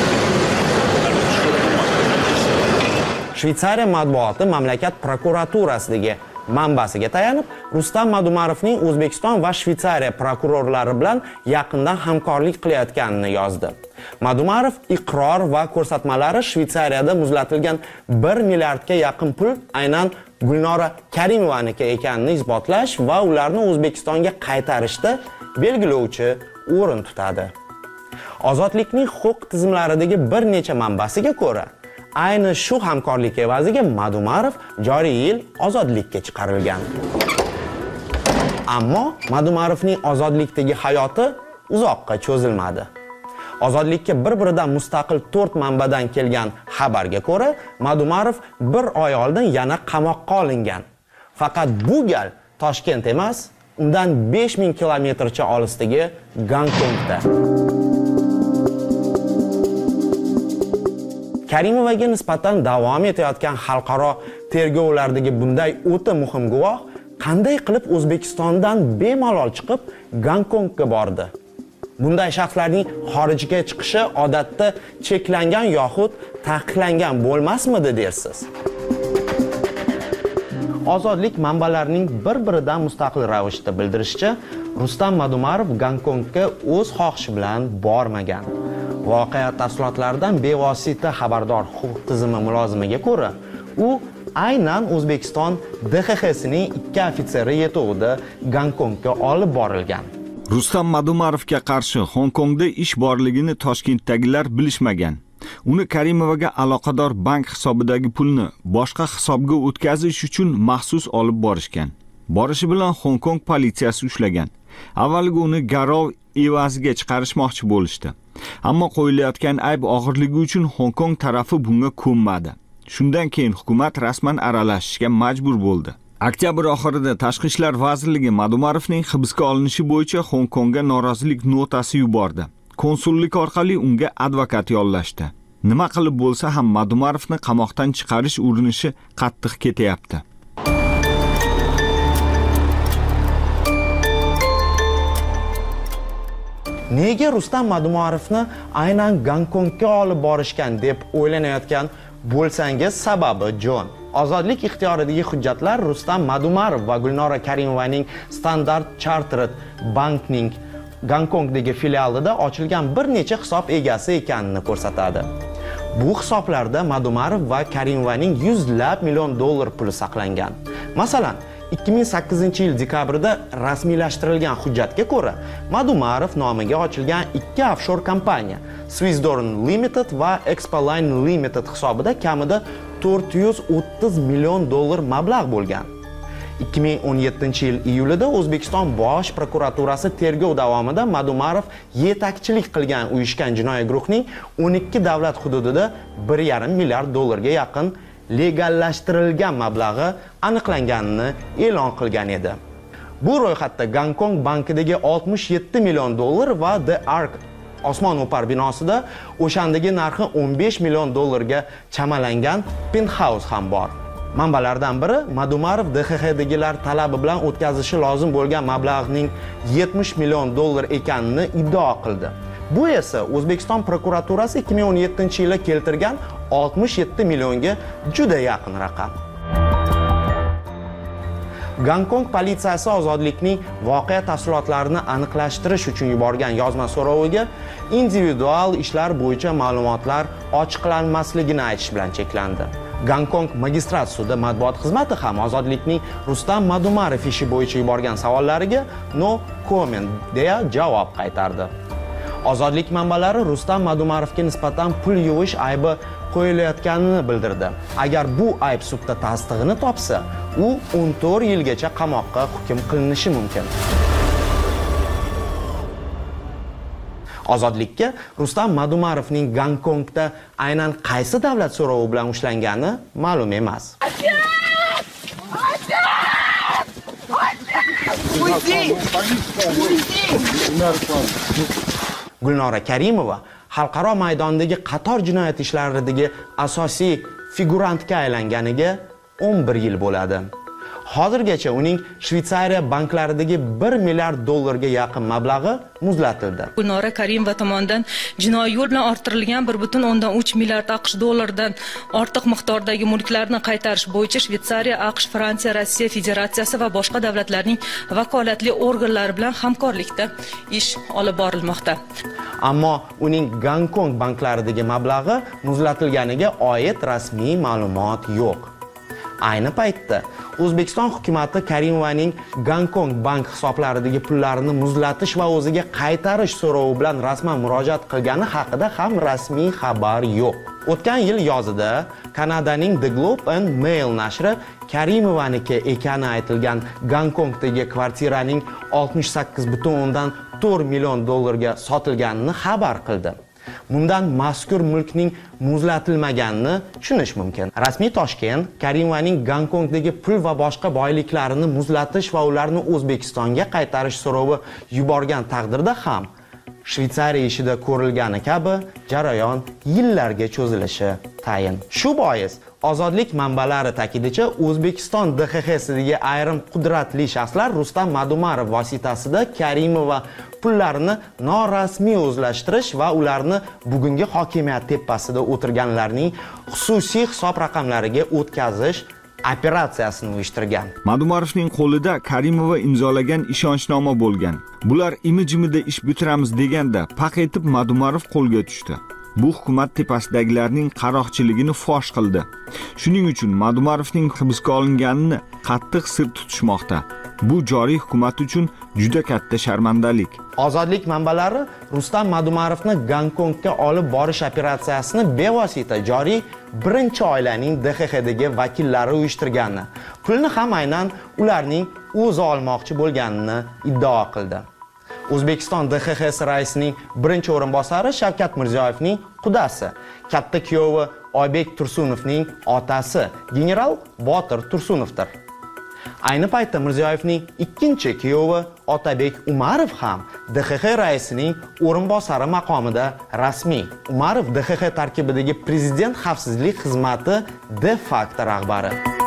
Speaker 21: Shveysariya matbuoti mamlakat prokuraturasidagi manbasiga tayanib, Rustam Madumarovning O'zbekiston va Shveysariya prokurorlari bilan yaqindan hamkorlik qilayotganini yozdi. Madumarov iqror va ko'rsatmalari Shveysariyada muzlatilgan 1 milliardga yaqin pul aynan Gulnora Karimovaniki ekanini isbotlash va ularni O'zbekistonga qaytarishda belgilovchi o'rin tutadi. Ozodlikning huquq tizimlaridagi bir necha manbasiga ko'ra, ayni shu hamkorlik evaziga Madumarov joriy yil ozodlikka chiqarilgan. Ammo Madumarovning ozodlikdagi hayoti uzoqqa cho'zilmadi. Ozodlikka bir-biridan mustaqil 4 manbadan kelgan xabarga ko'ra, Madumarov 1 oy oldin yana qamoqqa olingan. Faqat bu gal Toshkent emas, undan 5000 kilometrcha olisdagi Gonkongda. Karimovaga nisbatan davom etayotgan xalqaro tergovlardagi bunday o'ta muhim guvoh qanday qilib O'zbekistondan bemalol chiqib Gonkongga bordi? Bunday shaxslarning xorijga chiqishi odatda cheklangan yoxud taqiqlangan bo'lmasmidi dersiz? Ozodlik manbalarining bir-biridan mustaqil ravishda bildirishicha, Rustam Madumarov Gonkongga o'z xohishi bilan bormagan. Voqea tafsilotlaridan bevosita xabardor huquq tizimi mulozimiga ko'ra, u aynan O'zbekiston DXXsining 2 ofitseri yetovida Gonkongga olib borilgan.
Speaker 6: Rustam Madumarovga qarshi Hongkongda ish borligini Toshkentdagilar bilishmagan. Uni Karimovaga aloqador bank hisobidagi pulni boshqa hisobga o'tkazish uchun maxsus olib borishgan. Borishi bilan Hongkong politsiyasi ushlagan. Avvaliga uni garov evaziga chiqarishmoqchi bo'lishdi. Ammo qo'yilayotgan ayb og'irligi uchun Hongkong tarafi bunga ko'nmadi. Shundan keyin hukumat rasman aralashishga majbur bo'ldi. Oktyabr oxirida Tashqi ishlar vazirligi Madumarovning hibsga olinishi bo'yicha Hongkongga norozilik notasi yubordi. Konsullik orqali unga advokat yollashdi. Nima qilib bo'lsa ham Madumarovni qamoqdan chiqarish urinishi qattiq ketyapti.
Speaker 21: Nega Rustam Madumarovni aynan Gonkongga olib borishgan deb o'ylanayotgan bo'lsangiz, sababi Jon. Ozodlik ixtiyoridagi hujjatlar Rustam Madumarov va Gulnora Karimovaning Standard Chartered Bankning Gonkongdagi filialida ochilgan bir necha hisob egasi ekanini ko'rsatadi. Bu hisoblarda Madumarov va Karimovaning yuzlab million dollar puli saqlangan. Masalan, 2008-yil dekabrda rasmiylashtirilgan hujjatga ko'ra, Madumarov nomiga ochilgan 2 offshore kompaniya, Swissdorn Limited va Expoline Limited hisobida kamida 430 million dollar mablag' bo'lgan. 2017-yil iyulida O'zbekiston Bosh prokuraturasi tergov davomida Madumarov yetakchilik qilgan uyushgan jinoiy guruhning 12 davlat hududida 1,5 milliard dollarga yaqin legallashtirilgan mablag'i aniqlanganini e'lon qilgan edi. Bu ro'yxatda Gonkong bankidagi 67 million dollar va The Ark Osmon o'par binosida o'shandagi narxi 15 million dollarga chamalangan penthouse ham bor. Manbalardan biri Madumarov DXXdagilar talabi bilan o'tkazishi lozim bo'lgan mablag'ning 70 million dollar ekanini iddao qildi. Bu esa O'zbekiston prokuraturasi 2017-yilda keltirgan 67 millionga juda yaqin raqam. Gonkong politsiyasi ozodlikning voqea tafsilotlarini aniqlashtirish uchun yuborgan yozma so'roviga individual ishlar bo'yicha ma'lumotlar ochiqlanmasligini aytish bilan cheklandi. Gonkong magistrat sudi matbuot xizmati ham ozodlikning Rustam Madumarov ishi bo'yicha yuborgan savollariga no comment deya javob qaytardi. Ozodlik manbalari Rustam Madumarovga nisbatan pul yuvish aybi qo'yilayotganini bildirdi. Agar bu ayb sudda tasdig'ini topsa, u 14 yilgacha qamoqqa hukm qilinishi mumkin. Ozodlikka Rustam Madumarovning Gonkongda aynan qaysi davlat so'rovi bilan ushlangani ma'lum emas. Gulnora Karimova xalqaro maydondagi qator jinoyat ishlaridagi asosiy figurantga aylanganiga 11 yil bo'ladi. Hozirgacha uning Shveysariya banklaridagi 1 milliard dollarga yaqin mablag'i muzlatildi.
Speaker 7: Gulnora Karimova tomonidan jinoiy yo'l bilan orttirilgan 1.3 milliard AQSh dollaridan ortiq miqdordagi mulklarni qaytarish bo'yicha Shveysariya, AQSh, Fransiya, Rossiya Federatsiyasi va boshqa davlatlarning vakolatli organlari bilan hamkorlikda ish olib borilmoqda.
Speaker 21: Ammo uning Gonkong banklaridagi mablag'i muzlatilganiga oid rasmiy ma'lumot yo'q. Ayni paytda O'zbekiston hukumatı Karimovaning Gonkong bank hisoblaridagi pullarini muzlatish va o'ziga qaytarish so'rovi bilan rasman murojaat qilgani haqida ham rasmiy xabar yo'q. O'tgan yil yozida Kanadaning The Globe and Mail nashri Karimovaniki ekani aytilgan Gonkongdagi kvartiraning 68,4 million dollarga sotilganini xabar qildi. Bundan mazkur mulkning muzlatilmaganini tushunish mumkin. Rasmiy Toshkent Karimovaning Gonkongdagi pul va boshqa boyliklarini muzlatish va ularni O'zbekistonga qaytarish so'rovi yuborgan taqdirda ham Shveysariya ishida ko'rilgani kabi jarayon yillarga cho'zilishi tayin. Shu bois Ozodlik manbalari ta'kidicha O'zbekiston DXXsidagi ayrim qudratli shaxslar Rustam Madumarov vositasida Karimova pullarini norasmiy o'zlashtirish va ularni bugungi hokimiyat tepasida o'tirganlarning xususiy hisob raqamlariga o'tkazish operatsiyasini uyushtirgan.
Speaker 6: Madumarovning qo'lida Karimova imzolagan ishonchnoma bo'lgan. Bular imi-jimida ish bitiramiz deganda paq etib Madumarov qo'lga tushdi. Bu hukumat tepasidagilarning qaroqchiligini fosh qildi. Shuning uchun Madumarovning hibsga olinganini qattiq sir tutishmoqda. Bu joriy hukumat uchun juda katta sharmandalik.
Speaker 21: Ozodlik manbalari Rustam Madumarovni Gonkongga olib borish operatsiyasini bevosita joriy birinchi oilaning DXXdagi vakillari uyushtirganini, pulni ham aynan ularning o'zi olmoqchi bo'lganini iddao qildi. O'zbekiston DXX raisining birinchi o'rinbosari Shavkat Mirziyoyevning qudasi, katta kuyovi Oybek Tursunovning otasi general Botir Tursunovdir. Ayni paytda Mirziyoyevning ikkinchi kuyovi Otabek Umarov ham DXX raisining o'rinbosari maqomida rasmiy. Umarov DXX tarkibidagi Prezident xavfsizlik xizmati de facto rahbari.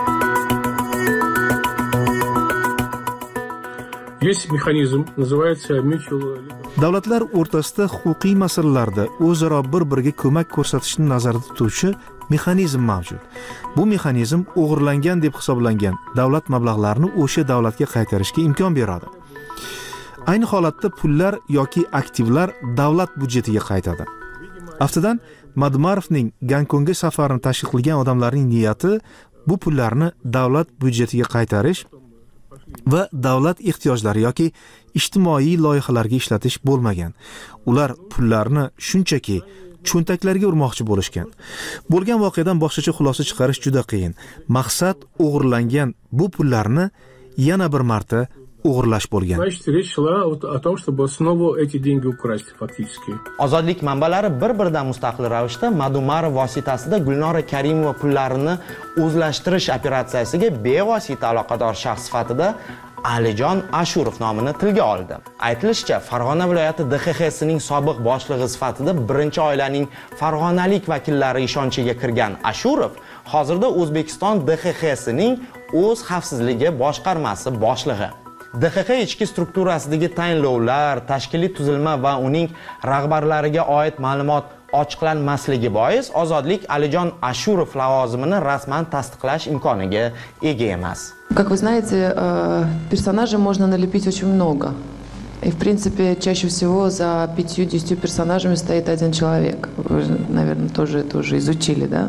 Speaker 14: Есть механизм, называется mutual.
Speaker 13: Davlatlar o'rtasida huquqiy masalalarda o'zaro bir-biriga ko'mak ko'rsatishni nazarda tutuvchi mexanizm mavjud. Bu mexanizm o'g'irlangan deb hisoblangan davlat mablag'larini o'sha davlatga qaytarishga imkon beradi. Ayni holatda pullar yoki aktivlar davlat budjetiga qaytadi. Aftidan Madumarovning Gonkongga safarini tashkil qilgan odamlarning niyati bu pullarni davlat budjetiga qaytarish va davlat ehtiyojlari yoki ijtimoiy loyihalarga ishlatish bo'lmagan. Ular pullarni shunchaki cho'ntaklarga urmoqchi bo'lishgan. Bo'lgan voqeadan boshqacha xulosa chiqarish juda qiyin. Maqsad o'g'irlangan bu pullarni yana bir marta o'g'irlash bo'lgan.
Speaker 14: Значит, речь шла о том, чтобы снова эти деньги украсть фактически.
Speaker 21: Ozodlik manbalari bir-biridan mustaqil ravishda Madumarov vositasida Gulnora Karimova pullarini o'zlashtirish operatsiyasiga bevosita aloqador shaxs sifatida Alijon Ashurov nomini tilga oldi. Aytilishicha, Farg'ona viloyati DXXsining sobiq boshlig'i sifatida birinchi oilaning farg'onalik vakillari ishonchiga kirgan Ashurov hozirda O'zbekiston DXXsining o'z xavfsizligi boshqarmasi boshlig'i. DXX ichki strukturasidagi tayinlovlar, tashkiliy tuzilma va uning rahbarlariga oid ma'lumot ochiqlanmasligi bois Ozodlik Alijon Ashurov lavozimini rasman tasdiqlash imkoniga ega emas.
Speaker 23: Как вы знаете, персонажей можно налепить очень много. И, в принципе, чаще всего за 5-10 персонажами стоит один человек. Вы, наверное, тоже это уже изучили, да?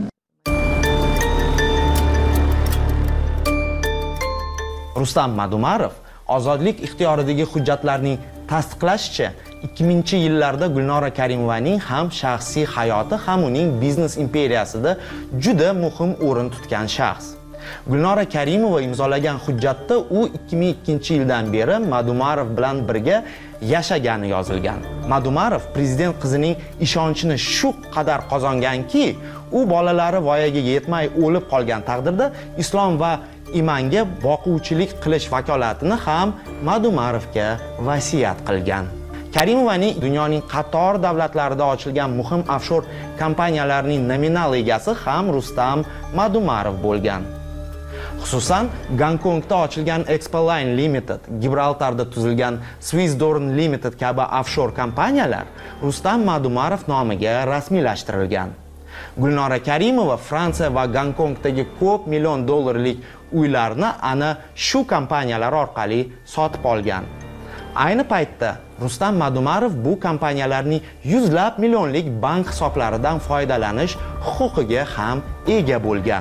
Speaker 21: Rustam Madumarov ozodlik ixtiyoridagi hujjatlarning tasdiqlashicha 2000-yillarda Gulnora Karimovaning ham shaxsiy hayoti, ham uning biznes imperiyasida juda muhim o'rin tutgan shaxs. Gulnora Karimova imzolagan hujjatda u 2002-yildan beri Madumarov bilan birga yashagani yozilgan. Madumarov prezident qizining ishonchini shu qadar qozonganki, u bolalari voyaga yetmay o'lib qolgan taqdirda islom va imonga boquvchilik qilish vakolatini ham Madumarovga vasiyat qilgan. Karimovaning dunyoning qator davlatlarida ochilgan muhim offshor kompaniyalarining nominal egasi ham Rustam Madumarov bo'lgan. Xususan, Gonkongda ochilgan Expoline Limited, Gibraltarda tuzilgan Swissdorn Limited kabi offshor kompaniyalar Rustam Madumarov nomiga rasmiylashtirilgan. Gulnora Karimova Fransiya va Gonkongdagi ko'p million dollarlik uylarni ana shu kompaniyalar orqali sotib olgan. Ayni paytda Rustam Madumarov bu kompaniyalarning yuzlab millionlik bank hisoblaridan foydalanish huquqiga ham ega bo'lgan.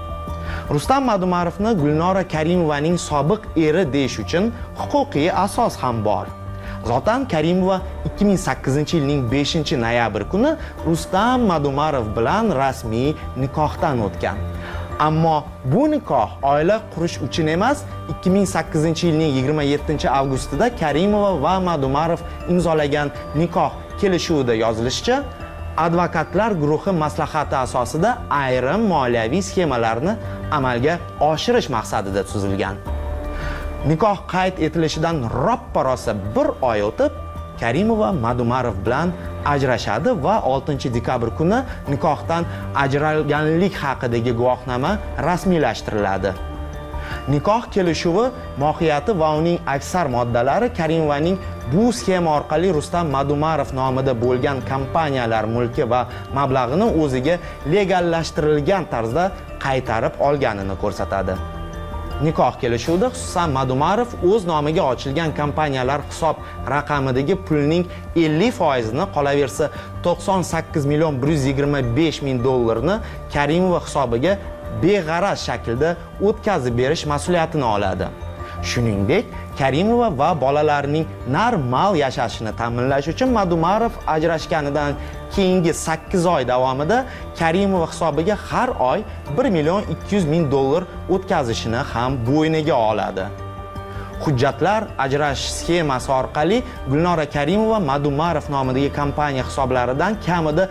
Speaker 21: Rustam Madumarovni Gulnora Karimovaning sobiq eri deyish uchun huquqiy asos ham bor. Zotan Karimova 2008-yilning 5-noyabr kuni Rustam Madumarov bilan rasmiy nikohdan o'tgan. Ammo bu nikoh oila qurish uchun emas, 2008-yilning 27-avgustida Karimova va Madumarov imzolagan nikoh kelishuvida yozilishicha, advokatlar guruhi maslahati asosida ayrim moliyaviy sxemalarni amalga oshirish maqsadida tuzilgan. Nikoh qayd etilishidan roppa-rosa 1 oy o'tib, Karimova Madumarov bilan ajrashadi va 6-dekabr kuni nikohdan ajralganlik haqidagi guvohnoma rasmiylashtiriladi. Nikoh kelishuvi mohiyati va uning aksar moddalari Karimovaning bu sxema orqali Rustam Madumarov nomida bo'lgan kompaniyalar mulki va mablag'ini o'ziga legallashtirilgan tarzda qaytarib olganini ko'rsatadi. Nikoh kelishuvida xususan Madumarov o'z nomiga ochilgan kompaniyalar hisob raqamidagi pulning 50%ni, qolaversa 98,125,000 dollarni Karimova hisobiga beg'araz shaklda o'tkazib berish mas'uliyatini oladi. Shuningdek, Karimova va bolalarining normal yashashini ta'minlash uchun Madumarov ajrashganidan keyingi 8 oy davomida Karimova hisobiga har oy 1,200,000 dollar o'tkazishini ham bo'yniga oladi. Hujjatlar ajrashish sxemasi orqali Gulnora Karimova Madumarov nomidagi kompaniya hisoblaridan kamida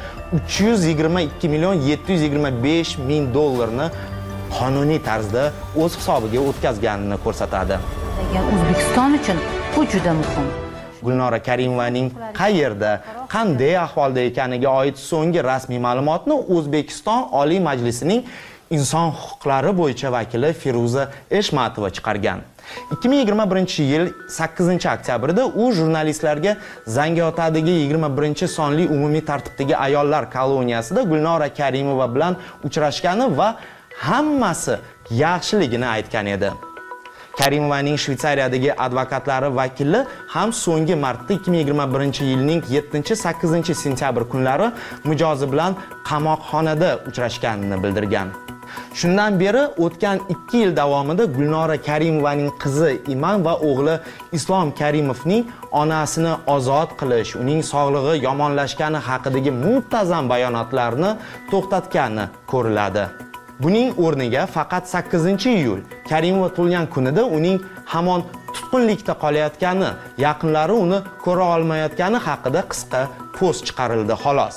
Speaker 21: 322,725,000 dollarni qonuniy tarzda o'z hisobiga o'tkazganini ko'rsatadi.
Speaker 5: O'zbekiston uchun bu juda muhim.
Speaker 21: Gulnora Karimovaning qayerda, qanday ahvolda ekaniga oid so'nggi rasmiy ma'lumotni O'zbekiston Oliy Majlisining Inson huquqlari bo'yicha vakili Feruza Eshmatova chiqargan. 2021-yil 8-oktyabrda u jurnalistlarga Zangiotadagi 21-sonli umumiy tartibdagi ayollar koloniyasida Gulnora Karimova bilan uchrashgani va hammasi yaxshiligini aytgan edi. Karimovaning Shveysariyadagi advokatlari vakili ham so'nggi marta 2021-yilning 7-8 sentyabr kunlari mijozi bilan qamoqxonada uchrashganini bildirgan. Shundan beri o'tgan 2 yil davomida Gulnora Karimovaning qizi Iman va o'g'li Islom Karimovning onasini ozod qilish, uning sog'lig'i yomonlashgani haqidagi muntazam bayonotlarni to'xtatgani ko'riladi. Buning o'rniga faqat 8-iyul Karimova tug'ilgan kunida uning hamon tutqunlikda qolayotgani, yaqinlari uni ko'ra olmayotgani haqida qisqa post chiqarildi xolos.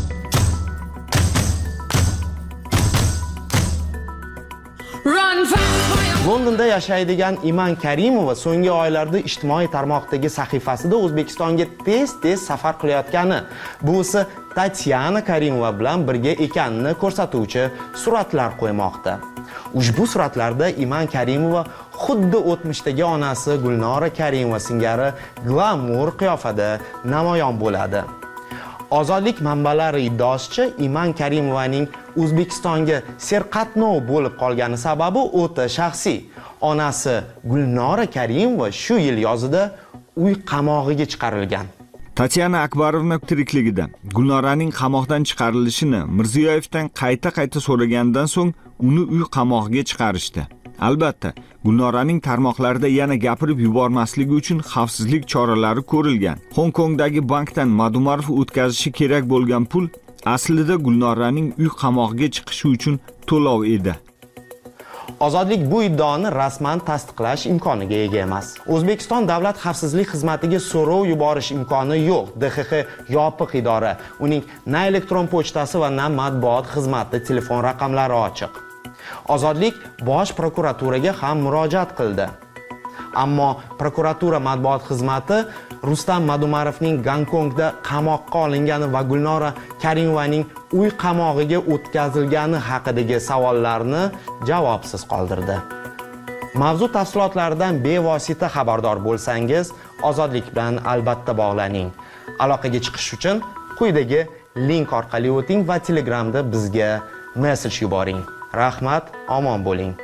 Speaker 21: Londonda yashaydigan Iman Karimova so'nggi oylarda ijtimoiy tarmoqdagi sahifasida O'zbekistonga tez-tez safar qilayotgani, buvisi Tatyana Karimova bilan birga ekanini ko'rsatuvchi suratlar qo'ymoqda. Ushbu suratlarda Iman Karimova xuddi o'tmishdagi onasi Gulnora Karimova singari glamur qiyofada namoyon bo'ladi. Ozodlik manbalari iddaosicha Iman Karimovaning O'zbekistonga serqatnov bo'lib qolgani sababi o'ta shaxsiy. Onasi Gulnora Karimova shu yil yozida uy qamog'iga chiqarilgan.
Speaker 6: Tatyana Akbarovna tirikligida Gulnoraning qamoqdan chiqarilishini Mirziyoyevdan qayta so'ragandan so'ng uni uy qamog'iga chiqarishdi. Albatta, Gulnoraning tarmoqlarda yana gapirib yubormasligi uchun xavfsizlik choralari ko'rilgan. Hong Kongdagi bankdan Madumarov o'tkazishi kerak bo'lgan pul aslida Gulnoraning uy qamog'iga chiqishi uchun to'lov edi.
Speaker 21: Ozodlik bu iddaoni rasman tasdiqlash imkoniga ega emas. O'zbekiston Davlat xavfsizlik xizmatiga so'rov yuborish imkoni yo'q. DXX yopiq idora. Uning na elektron pochtasi va na matbuot xizmati telefon raqamlari ochiq. Ozodlik Bosh prokuraturaga ham murojaat qildi. Ammo prokuratura matbuot xizmati Rustam Madumarovning Gonkongda qamoqqa olingani va Gulnora Karimovaning uy qamog'iga o'tkazilgani haqidagi savollarni javobsiz qoldirdi. Mavzu tafsilotlaridan bevosita xabardor bo'lsangiz, Ozodlik bilan albatta bog'laning. Aloqaga chiqish uchun quyidagi link orqali o'ting va Telegramda bizga mesej yuboring. Rahmat, omon bo'ling.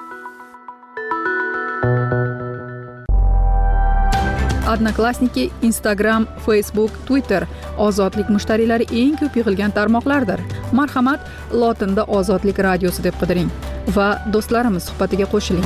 Speaker 2: Odnoklassniki, Instagram, Facebook, Twitter ozodlik mushtariylari eng ko'p yig'ilgan tarmoqlardir. Marhamat, lotinda Ozodlik radiosi deb qidiring va do'stlarimiz suhbatiga qo'shiling.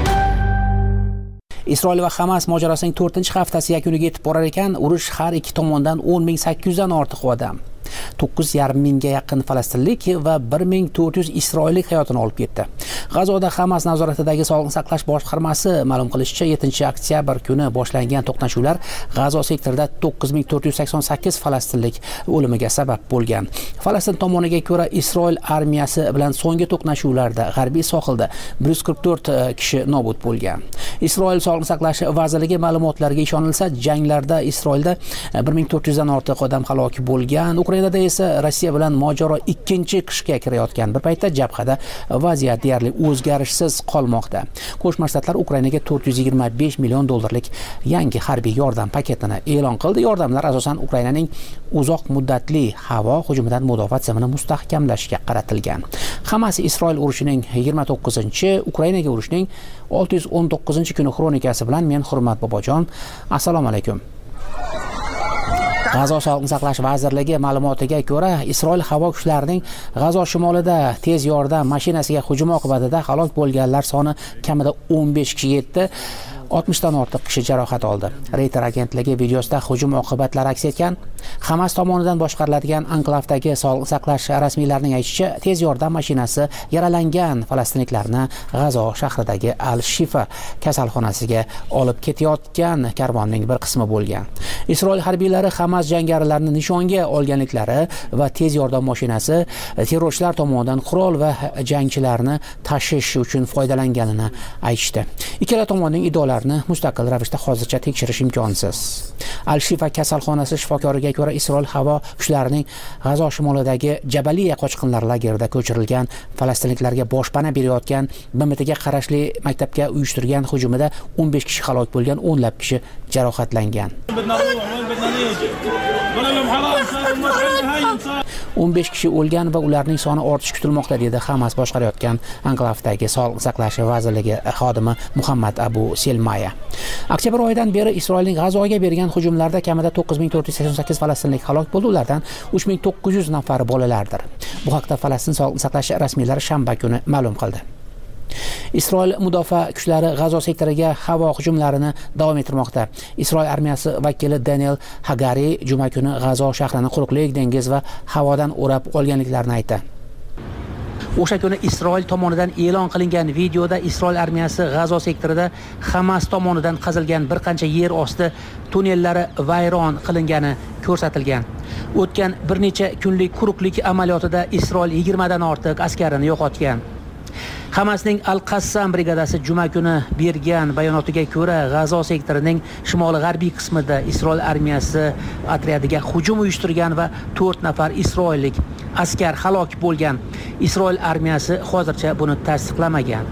Speaker 11: Isroil va Hamas mojarosining 4-haftasi yakuniga yetib borar ekan, urush har ikki tomondan 10.800 dan ortiq odam, 9,5 mingga yaqin falastinlik va 1400 isroillik hayotini olib ketdi. G'azoda Hamas nazoratidagi sog'liqni saqlash boshqarmasi ma'lum qilishicha, 7-oktyabr kuni boshlangan to'qnashuvlar G'azo sektorida 9488 falastinlik o'limiga sabab bo'lgan. Falastin tomoniga ko'ra, Isroil armiyasi bilan so'nggi to'qnashuvlarda g'arbiy sohilda 144 kishi nobud bo'lgan. Isroil sog'liqni saqlash vazirligi ma'lumotlariga ishonilsa, janglarda Isroilda 1400 dan ortiq odam halok bo'lgan. Ukrainada esa Rossiya bilan mojaro ikkinchi qishga kirayotgan bir paytda jabhada vaziyat deyarli o'zgarishsiz qolmoqda. Qo'shma Shtatlar Ukrainaga 425 million dollarlik yangi harbiy yordam paketini e'lon qildi. Yordamlar asosan Ukrainaning uzoq muddatli havo hujumidan mudofaa tizimini mustahkamlashga qaratilgan. Hamas Isroil urushining 29-chi, Ukrainaga urushining 619-kuni xronikasi bilan men Hurmat Bobojon. Assalomu alaykum. G'azo sog'liqni saqlash vazirligi ma'lumotiga ko'ra, Isroil havo kuchlarining G'azo shimolida tez yordam mashinasiga hujum oqibatida halok bo'lganlar soni kamida 15 kishiga yetdi. 60 dan ortiq kishi jarohat oldi. Reuters agentligi videosida hujum oqibatlari aks etgan. Hamas tomonidan boshqariladigan anklavdagi sog'liqni saqlash rasmiylarining aytishicha, tez yordam mashinasi yaralangan falastinliklarni G'azo shahridagi Al-Shifa kasalxonasiga olib ketayotgan karvonning bir qismi bo'lgan. Isroil harbiylari Hamas jangarilarini nishonga olganliklari va tez yordam mashinasi terrorchilar tomonidan qurol va jangchilarni tashish uchun foydalanganini aytishdi. Ikkala tomonning idoralari mustaqil ravishda hozircha tekshirish imkonsiz. Al-Shifa kasalxonasi shifokoriga ko'ra, Isroil havo kuchlarining G'azo shimolidagi Jabaliya qochqinlar lagerida ko'chirilgan falastinliklarga boshpana berayotgan BMTga qarashli maktabga uyushtirgan hujumida 15 kishi halok bo'lgan, o'nlab kishi jarohatlangan. 15 kishi o'lgan va ularning soni ortishi kutilmoqda, dedi Hamas boshqarayotgan anklavdagi sog'liqni saqlash vazirligi xodimi Muhammad Abu Selmaya. Oktyabr oyidan beri Isroilning G'azoga bergan hujumlarda kamida 9488 falastinlik halok bo'ldi, ulardan 3900 nafari bolalardir. Bu haqda Falastin sog'liqni saqlash rasmiylari shanba kuni ma'lum qildi. Isroil mudofaa kuchlari G'azo sektoriga havo hujumlarini davom ettirmoqda. Isroil armiyasi vakili Daniel Hagari juma kuni G'azo shahrini quruqlik, dengiz va havodan o'rab olganliklarini aytdi. O'sha kuni Isroil tomonidan e'lon qilingan videoda Isroil armiyasi G'azo sektorida Hamas tomonidan qazilgan bir qancha yer osti tunnellari vayron qilingani ko'rsatilgan. O'tgan bir necha kunlik quruqlik amaliyotida Isroil 20 dan ortiq askarini yo'qotgan. Hamasning Al-Qassam brigadasi juma kuni bergan bayonotiga ko'ra, G'azo sektorining shimoli-g'arbiy qismida Isroil armiyasi otryadiga hujum uyushtirgan va 4 nafar isroillik askar halok bo'lgan. Isroil armiyasi hozircha buni tasdiqlamagan.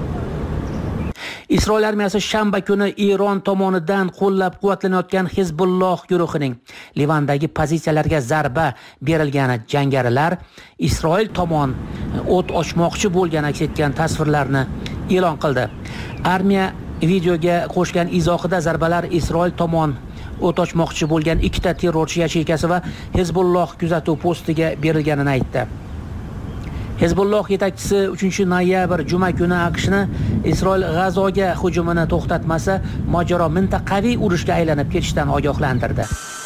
Speaker 11: Isroil armiyasi shanba kuni Eron tomonidan qo'llab-quvvatlanayotgan Hizbulloh guruhining Livandagi pozitsiyalariga zarba berilgani jangarilar Isroil tomon o't ochmoqchi bo'lgan aks etgan tasvirlarni e'lon qildi. Armiya videoga qo'shgan izohida zarbalar Isroil tomon o't ochmoqchi bo'lgan ikkita terrorchi yacheykasi va Hizbulloh kuzatuv postiga berilganini aytdi. Hezbolloh yetakchisi 3-noyabr juma kuni AQShni Isroil G'azoga hujumini to'xtatmasa, mojaro mintaqaviy urushga aylanib ketishidan ogohlantirdi.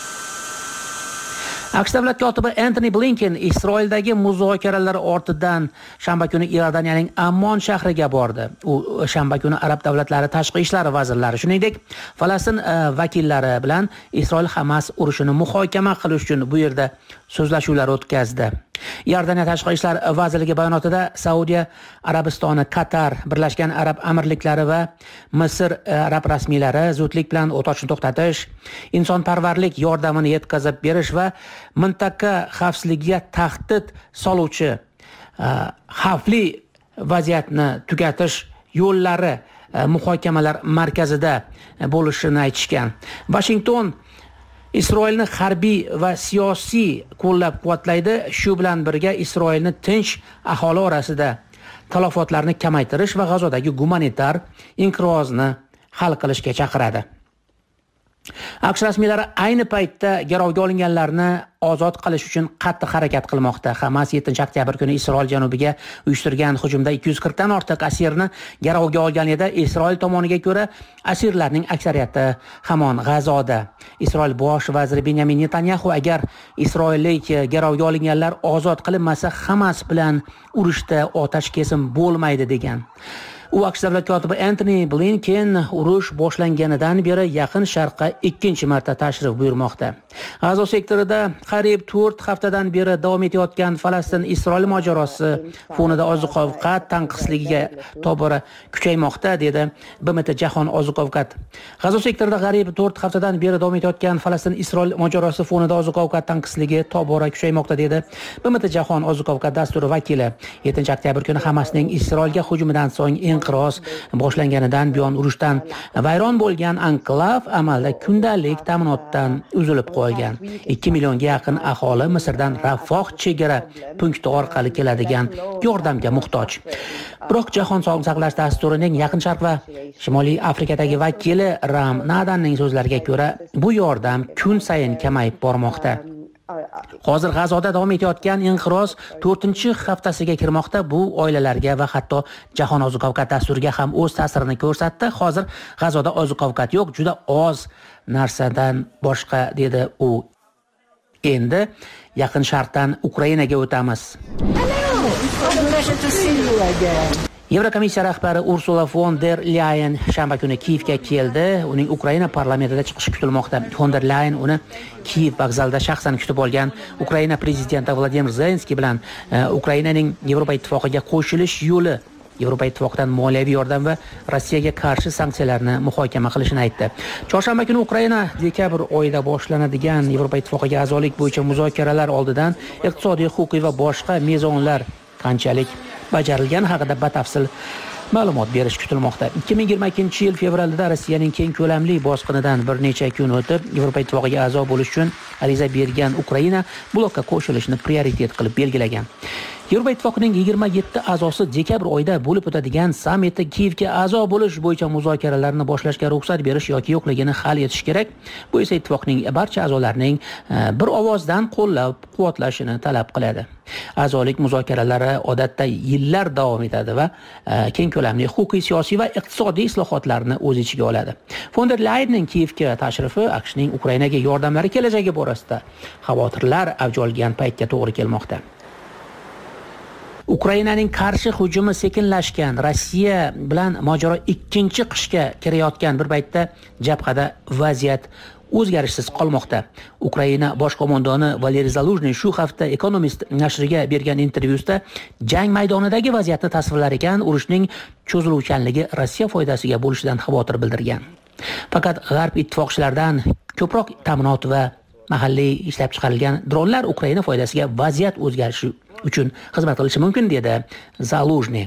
Speaker 11: AQSh davlat kotibi Antony Blinken Isroildagi muzokaralar ortidan shanba kuni Iordaniyaning Ammon shahriga bordi. U shanba kuni arab davlatlari tashqi ishlar vazirlari, shuningdek, Falastin vakillari bilan Isroil-Hamas urushini muhokama qilish uchun bu yerda so'zlashuvlar o'tkazdi. Iordaniya tashqi ishlar vazirligi bayonotida Saudiya Arabistoni, Qatar, Birlashgan Arab Amirliklari va Misr arab rasmiylari zudlik bilan o't ochishni to'xtatish, insonparvarlik yordamini yetkazib berish va mintaqa xavfsizligiga tahdid soluvchi xavfli vaziyatni tugatish yo'llari muhokamalar markazida bo'lishini aytishgan. Washington Isroilni harbiy va siyosiy qo'llab-quvvatlaydi. Shu bilan birga Isroilni tinch aholi orasida talafotlarni kamaytirish va G'azodagi gumanitar inqirozni hal qilishga chaqiradi. AQSh rasmiylari ayni paytda garovga olinganlarni ozod qilish uchun qattiq harakat qilmoqda. Hamas 7-oktyabr kuni Isroil janubiga uyushtirgan hujumda 240 dan ortiq asirni garovga olgan edi. Isroil tomoniga ko'ra, asirlarning aksariyati hamon G'azoda. Isroil bosh vaziri Benyamin Netanyahu agar isroillik garovga olinganlar ozod qilinmasa, Hamas bilan urushda otash kesim bo'lmaydi degan. U AQSh davlat kotibi Antony Blinken urush boshlanganidan beri Yaqin Sharqqa 2-marta tashrif buyurmoqda. G'azo sektorida qariyb 4 haftadan beri davom etayotgan Falastin-Isroil mojarosi fonida oziq-ovqat tanqisligiga tobora kuchaymoqda, dedi BMT Jahon oziq-ovqat. G'azo sektorida qariyb 4 haftadan beri davom etayotgan Falastin-Isroil mojarosi fonida oziq-ovqat tanqisligi tobora kuchaymoqda, dedi BMT Jahon oziq-ovqat dasturi vakili. 7-oktyabr kuni Hamasning Isroilga hujumidan so'ng inqiroz boshlanganidan buyon urushdan vayron bo'lgan anklav amalda kundalik ta'minotdan uzilib qo'ygan. 2 millionga yaqin aholi Misrdan Rafoh chegara punkti orqali keladigan yordamga muhtoj. Biroq Jahon sog'liqni saqlash dasturining Yaqin Sharq va Shimoliy Afrikadagi vakili Ram Nadanning so'zlariga ko'ra, bu yordam kun sayin kamayib bormoqda. Hozir G'azoda davom etayotgan inqiroz 4-haftasiga kirmoqda. Bu oilalarga va hatto Jahon oziq-ovqat dasturiga ham o'z ta'sirini ko'rsatdi. Hozir G'azoda oziq-ovqat yo'q, juda oz narsadan boshqa, dedi u. Endi Yaqin Sharqdan Ukrainaga o'tamiz. Yevrokomissiya rahbari Ursula von der Leyen shanba kuni Kiyevga keldi. Uning Ukraina parlamentida chiqishi kutilmoqda. Von der Leyen uni Kiyev vokzalida shaxsan kutib olgan. Ukraina prezidenti Vladimir Zelenskiy bilan Ukrainaning Yevropa ittifoqiga qo'shilish yo'li, Yevropa ittifoqidan moliyaviy yordam va Rossiyaga qarshi sanksiyalarni muhokama qilishini aytdi. Chorshanba kuni Ukraina dekabr oyida boshlanadigan Yevropa ittifoqiga a'zolik bo'yicha muzokaralar oldidan iqtisodiy, huquqiy va boshqa mezonlar qanchalik bajarilgani haqida batafsil ma'lumot berish kutilmoqda. 2022-yil fevralda Rossiyaning keng ko'lamli bosqinidan bir necha kun o'tib Yevropa ittifoqiga a'zo bo'lish uchun ariza bergan Ukraina blokka qo'shilishni prioritet qilib belgilagan. Yevropa ittifoqining 27 a'zosi dekabr oyida bo'lib o'tadigan sammitda Kiyevga a'zo bo'lish bo'yicha muzokaralarni boshlashga ruxsat berish yoki yo'qligini hal etish kerak. Bu esa ittifoqning barcha a'zolarining bir ovozdan qo'llab-quvvatlashini talab qiladi. A'zolik muzokaralari odatda yillar davom etadi va keng ko'lamli huquqiy, siyosiy va iqtisodiy islohotlarni o'z ichiga oladi. Von der Leyenning Kiyevga tashrifi AQShning Ukrainaga yordamlari kelajagi borasida xavotirlar avj olgan paytga to'g'ri kelmoqda. Ukrainaning qarshi hujumi sekinlashgan, Rossiya bilan mojaro 2-qishga kirayotgan bir paytda jabhada vaziyat o'zgarishsiz qolmoqda. Ukraina bosh qo'mondoni Valeriy Zaluzhniy shu hafta Economist nashriga bergan intervyusida jang maydonidagi vaziyatni tasvirlar ekan, urushning cho'ziluvchanligi Rossiya foydasiga bo'lishidan xavotir bildirgan. Faqat G'arb ittifoqchilaridan ko'proq ta'minot va mahalliy ishlab chiqarilgan dronlar Ukraina foydasiga vaziyat o'zgarishi uchun xizmat qilishi mumkin, dedi Zaluzhniy.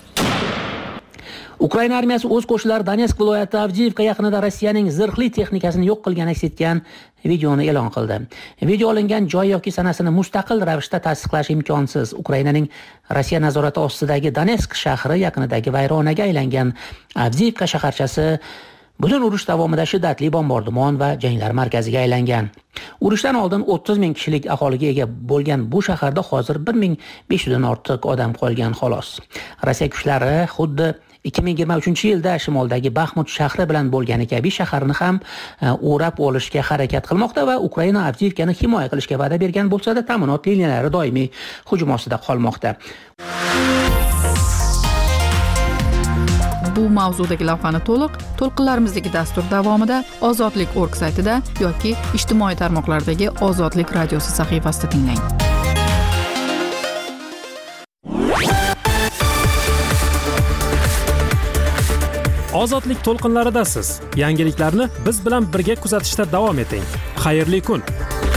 Speaker 11: Ukraina armiyasi o'z qo'shinlari Donetsk viloyati Avdiivka yaqinida Rossiyaning zirhli texnikasini yo'q qilgan aks etgan videoni e'lon qildi. Video olingan joy yoki sanasini mustaqil ravishda tasdiqlash imkonsiz. Ukrainaning Rossiya nazorati ostidagi Donetsk shahri yaqinidagi vayronaga aylangan Avdiivka shaharchasi Butun urush davomida shiddatli bombardimon va janglar markaziga aylangan. Urushdan oldin 30 ming kishilik aholiga ega bo'lgan bu shaharda hozir 1500 dan ortiq odam qolgan xolos. Rossiya kuchlari xuddi 2023-yilda shimoldagi Baxmut shahri bilan bo'lgani kabi shaharni ham o'rab olishga harakat qilmoqda va Ukraina Avdiivkani himoya qilishga va'da bergan bo'lsa-da, ta'minot liniyalari doimiy hujum ostida qolmoqda.
Speaker 2: Bu mavzudagi lavhani to'lqinlarimizdagi dastur davomida Ozodlik.org saytida yoki ijtimoiy tarmoqlardagi Ozodlik radiosi sahifasida tinglang.
Speaker 22: Ozodlik to'lqinlaridasiz. Yangiliklarni biz bilan birga kuzatishda davom eting. Xayrli kun.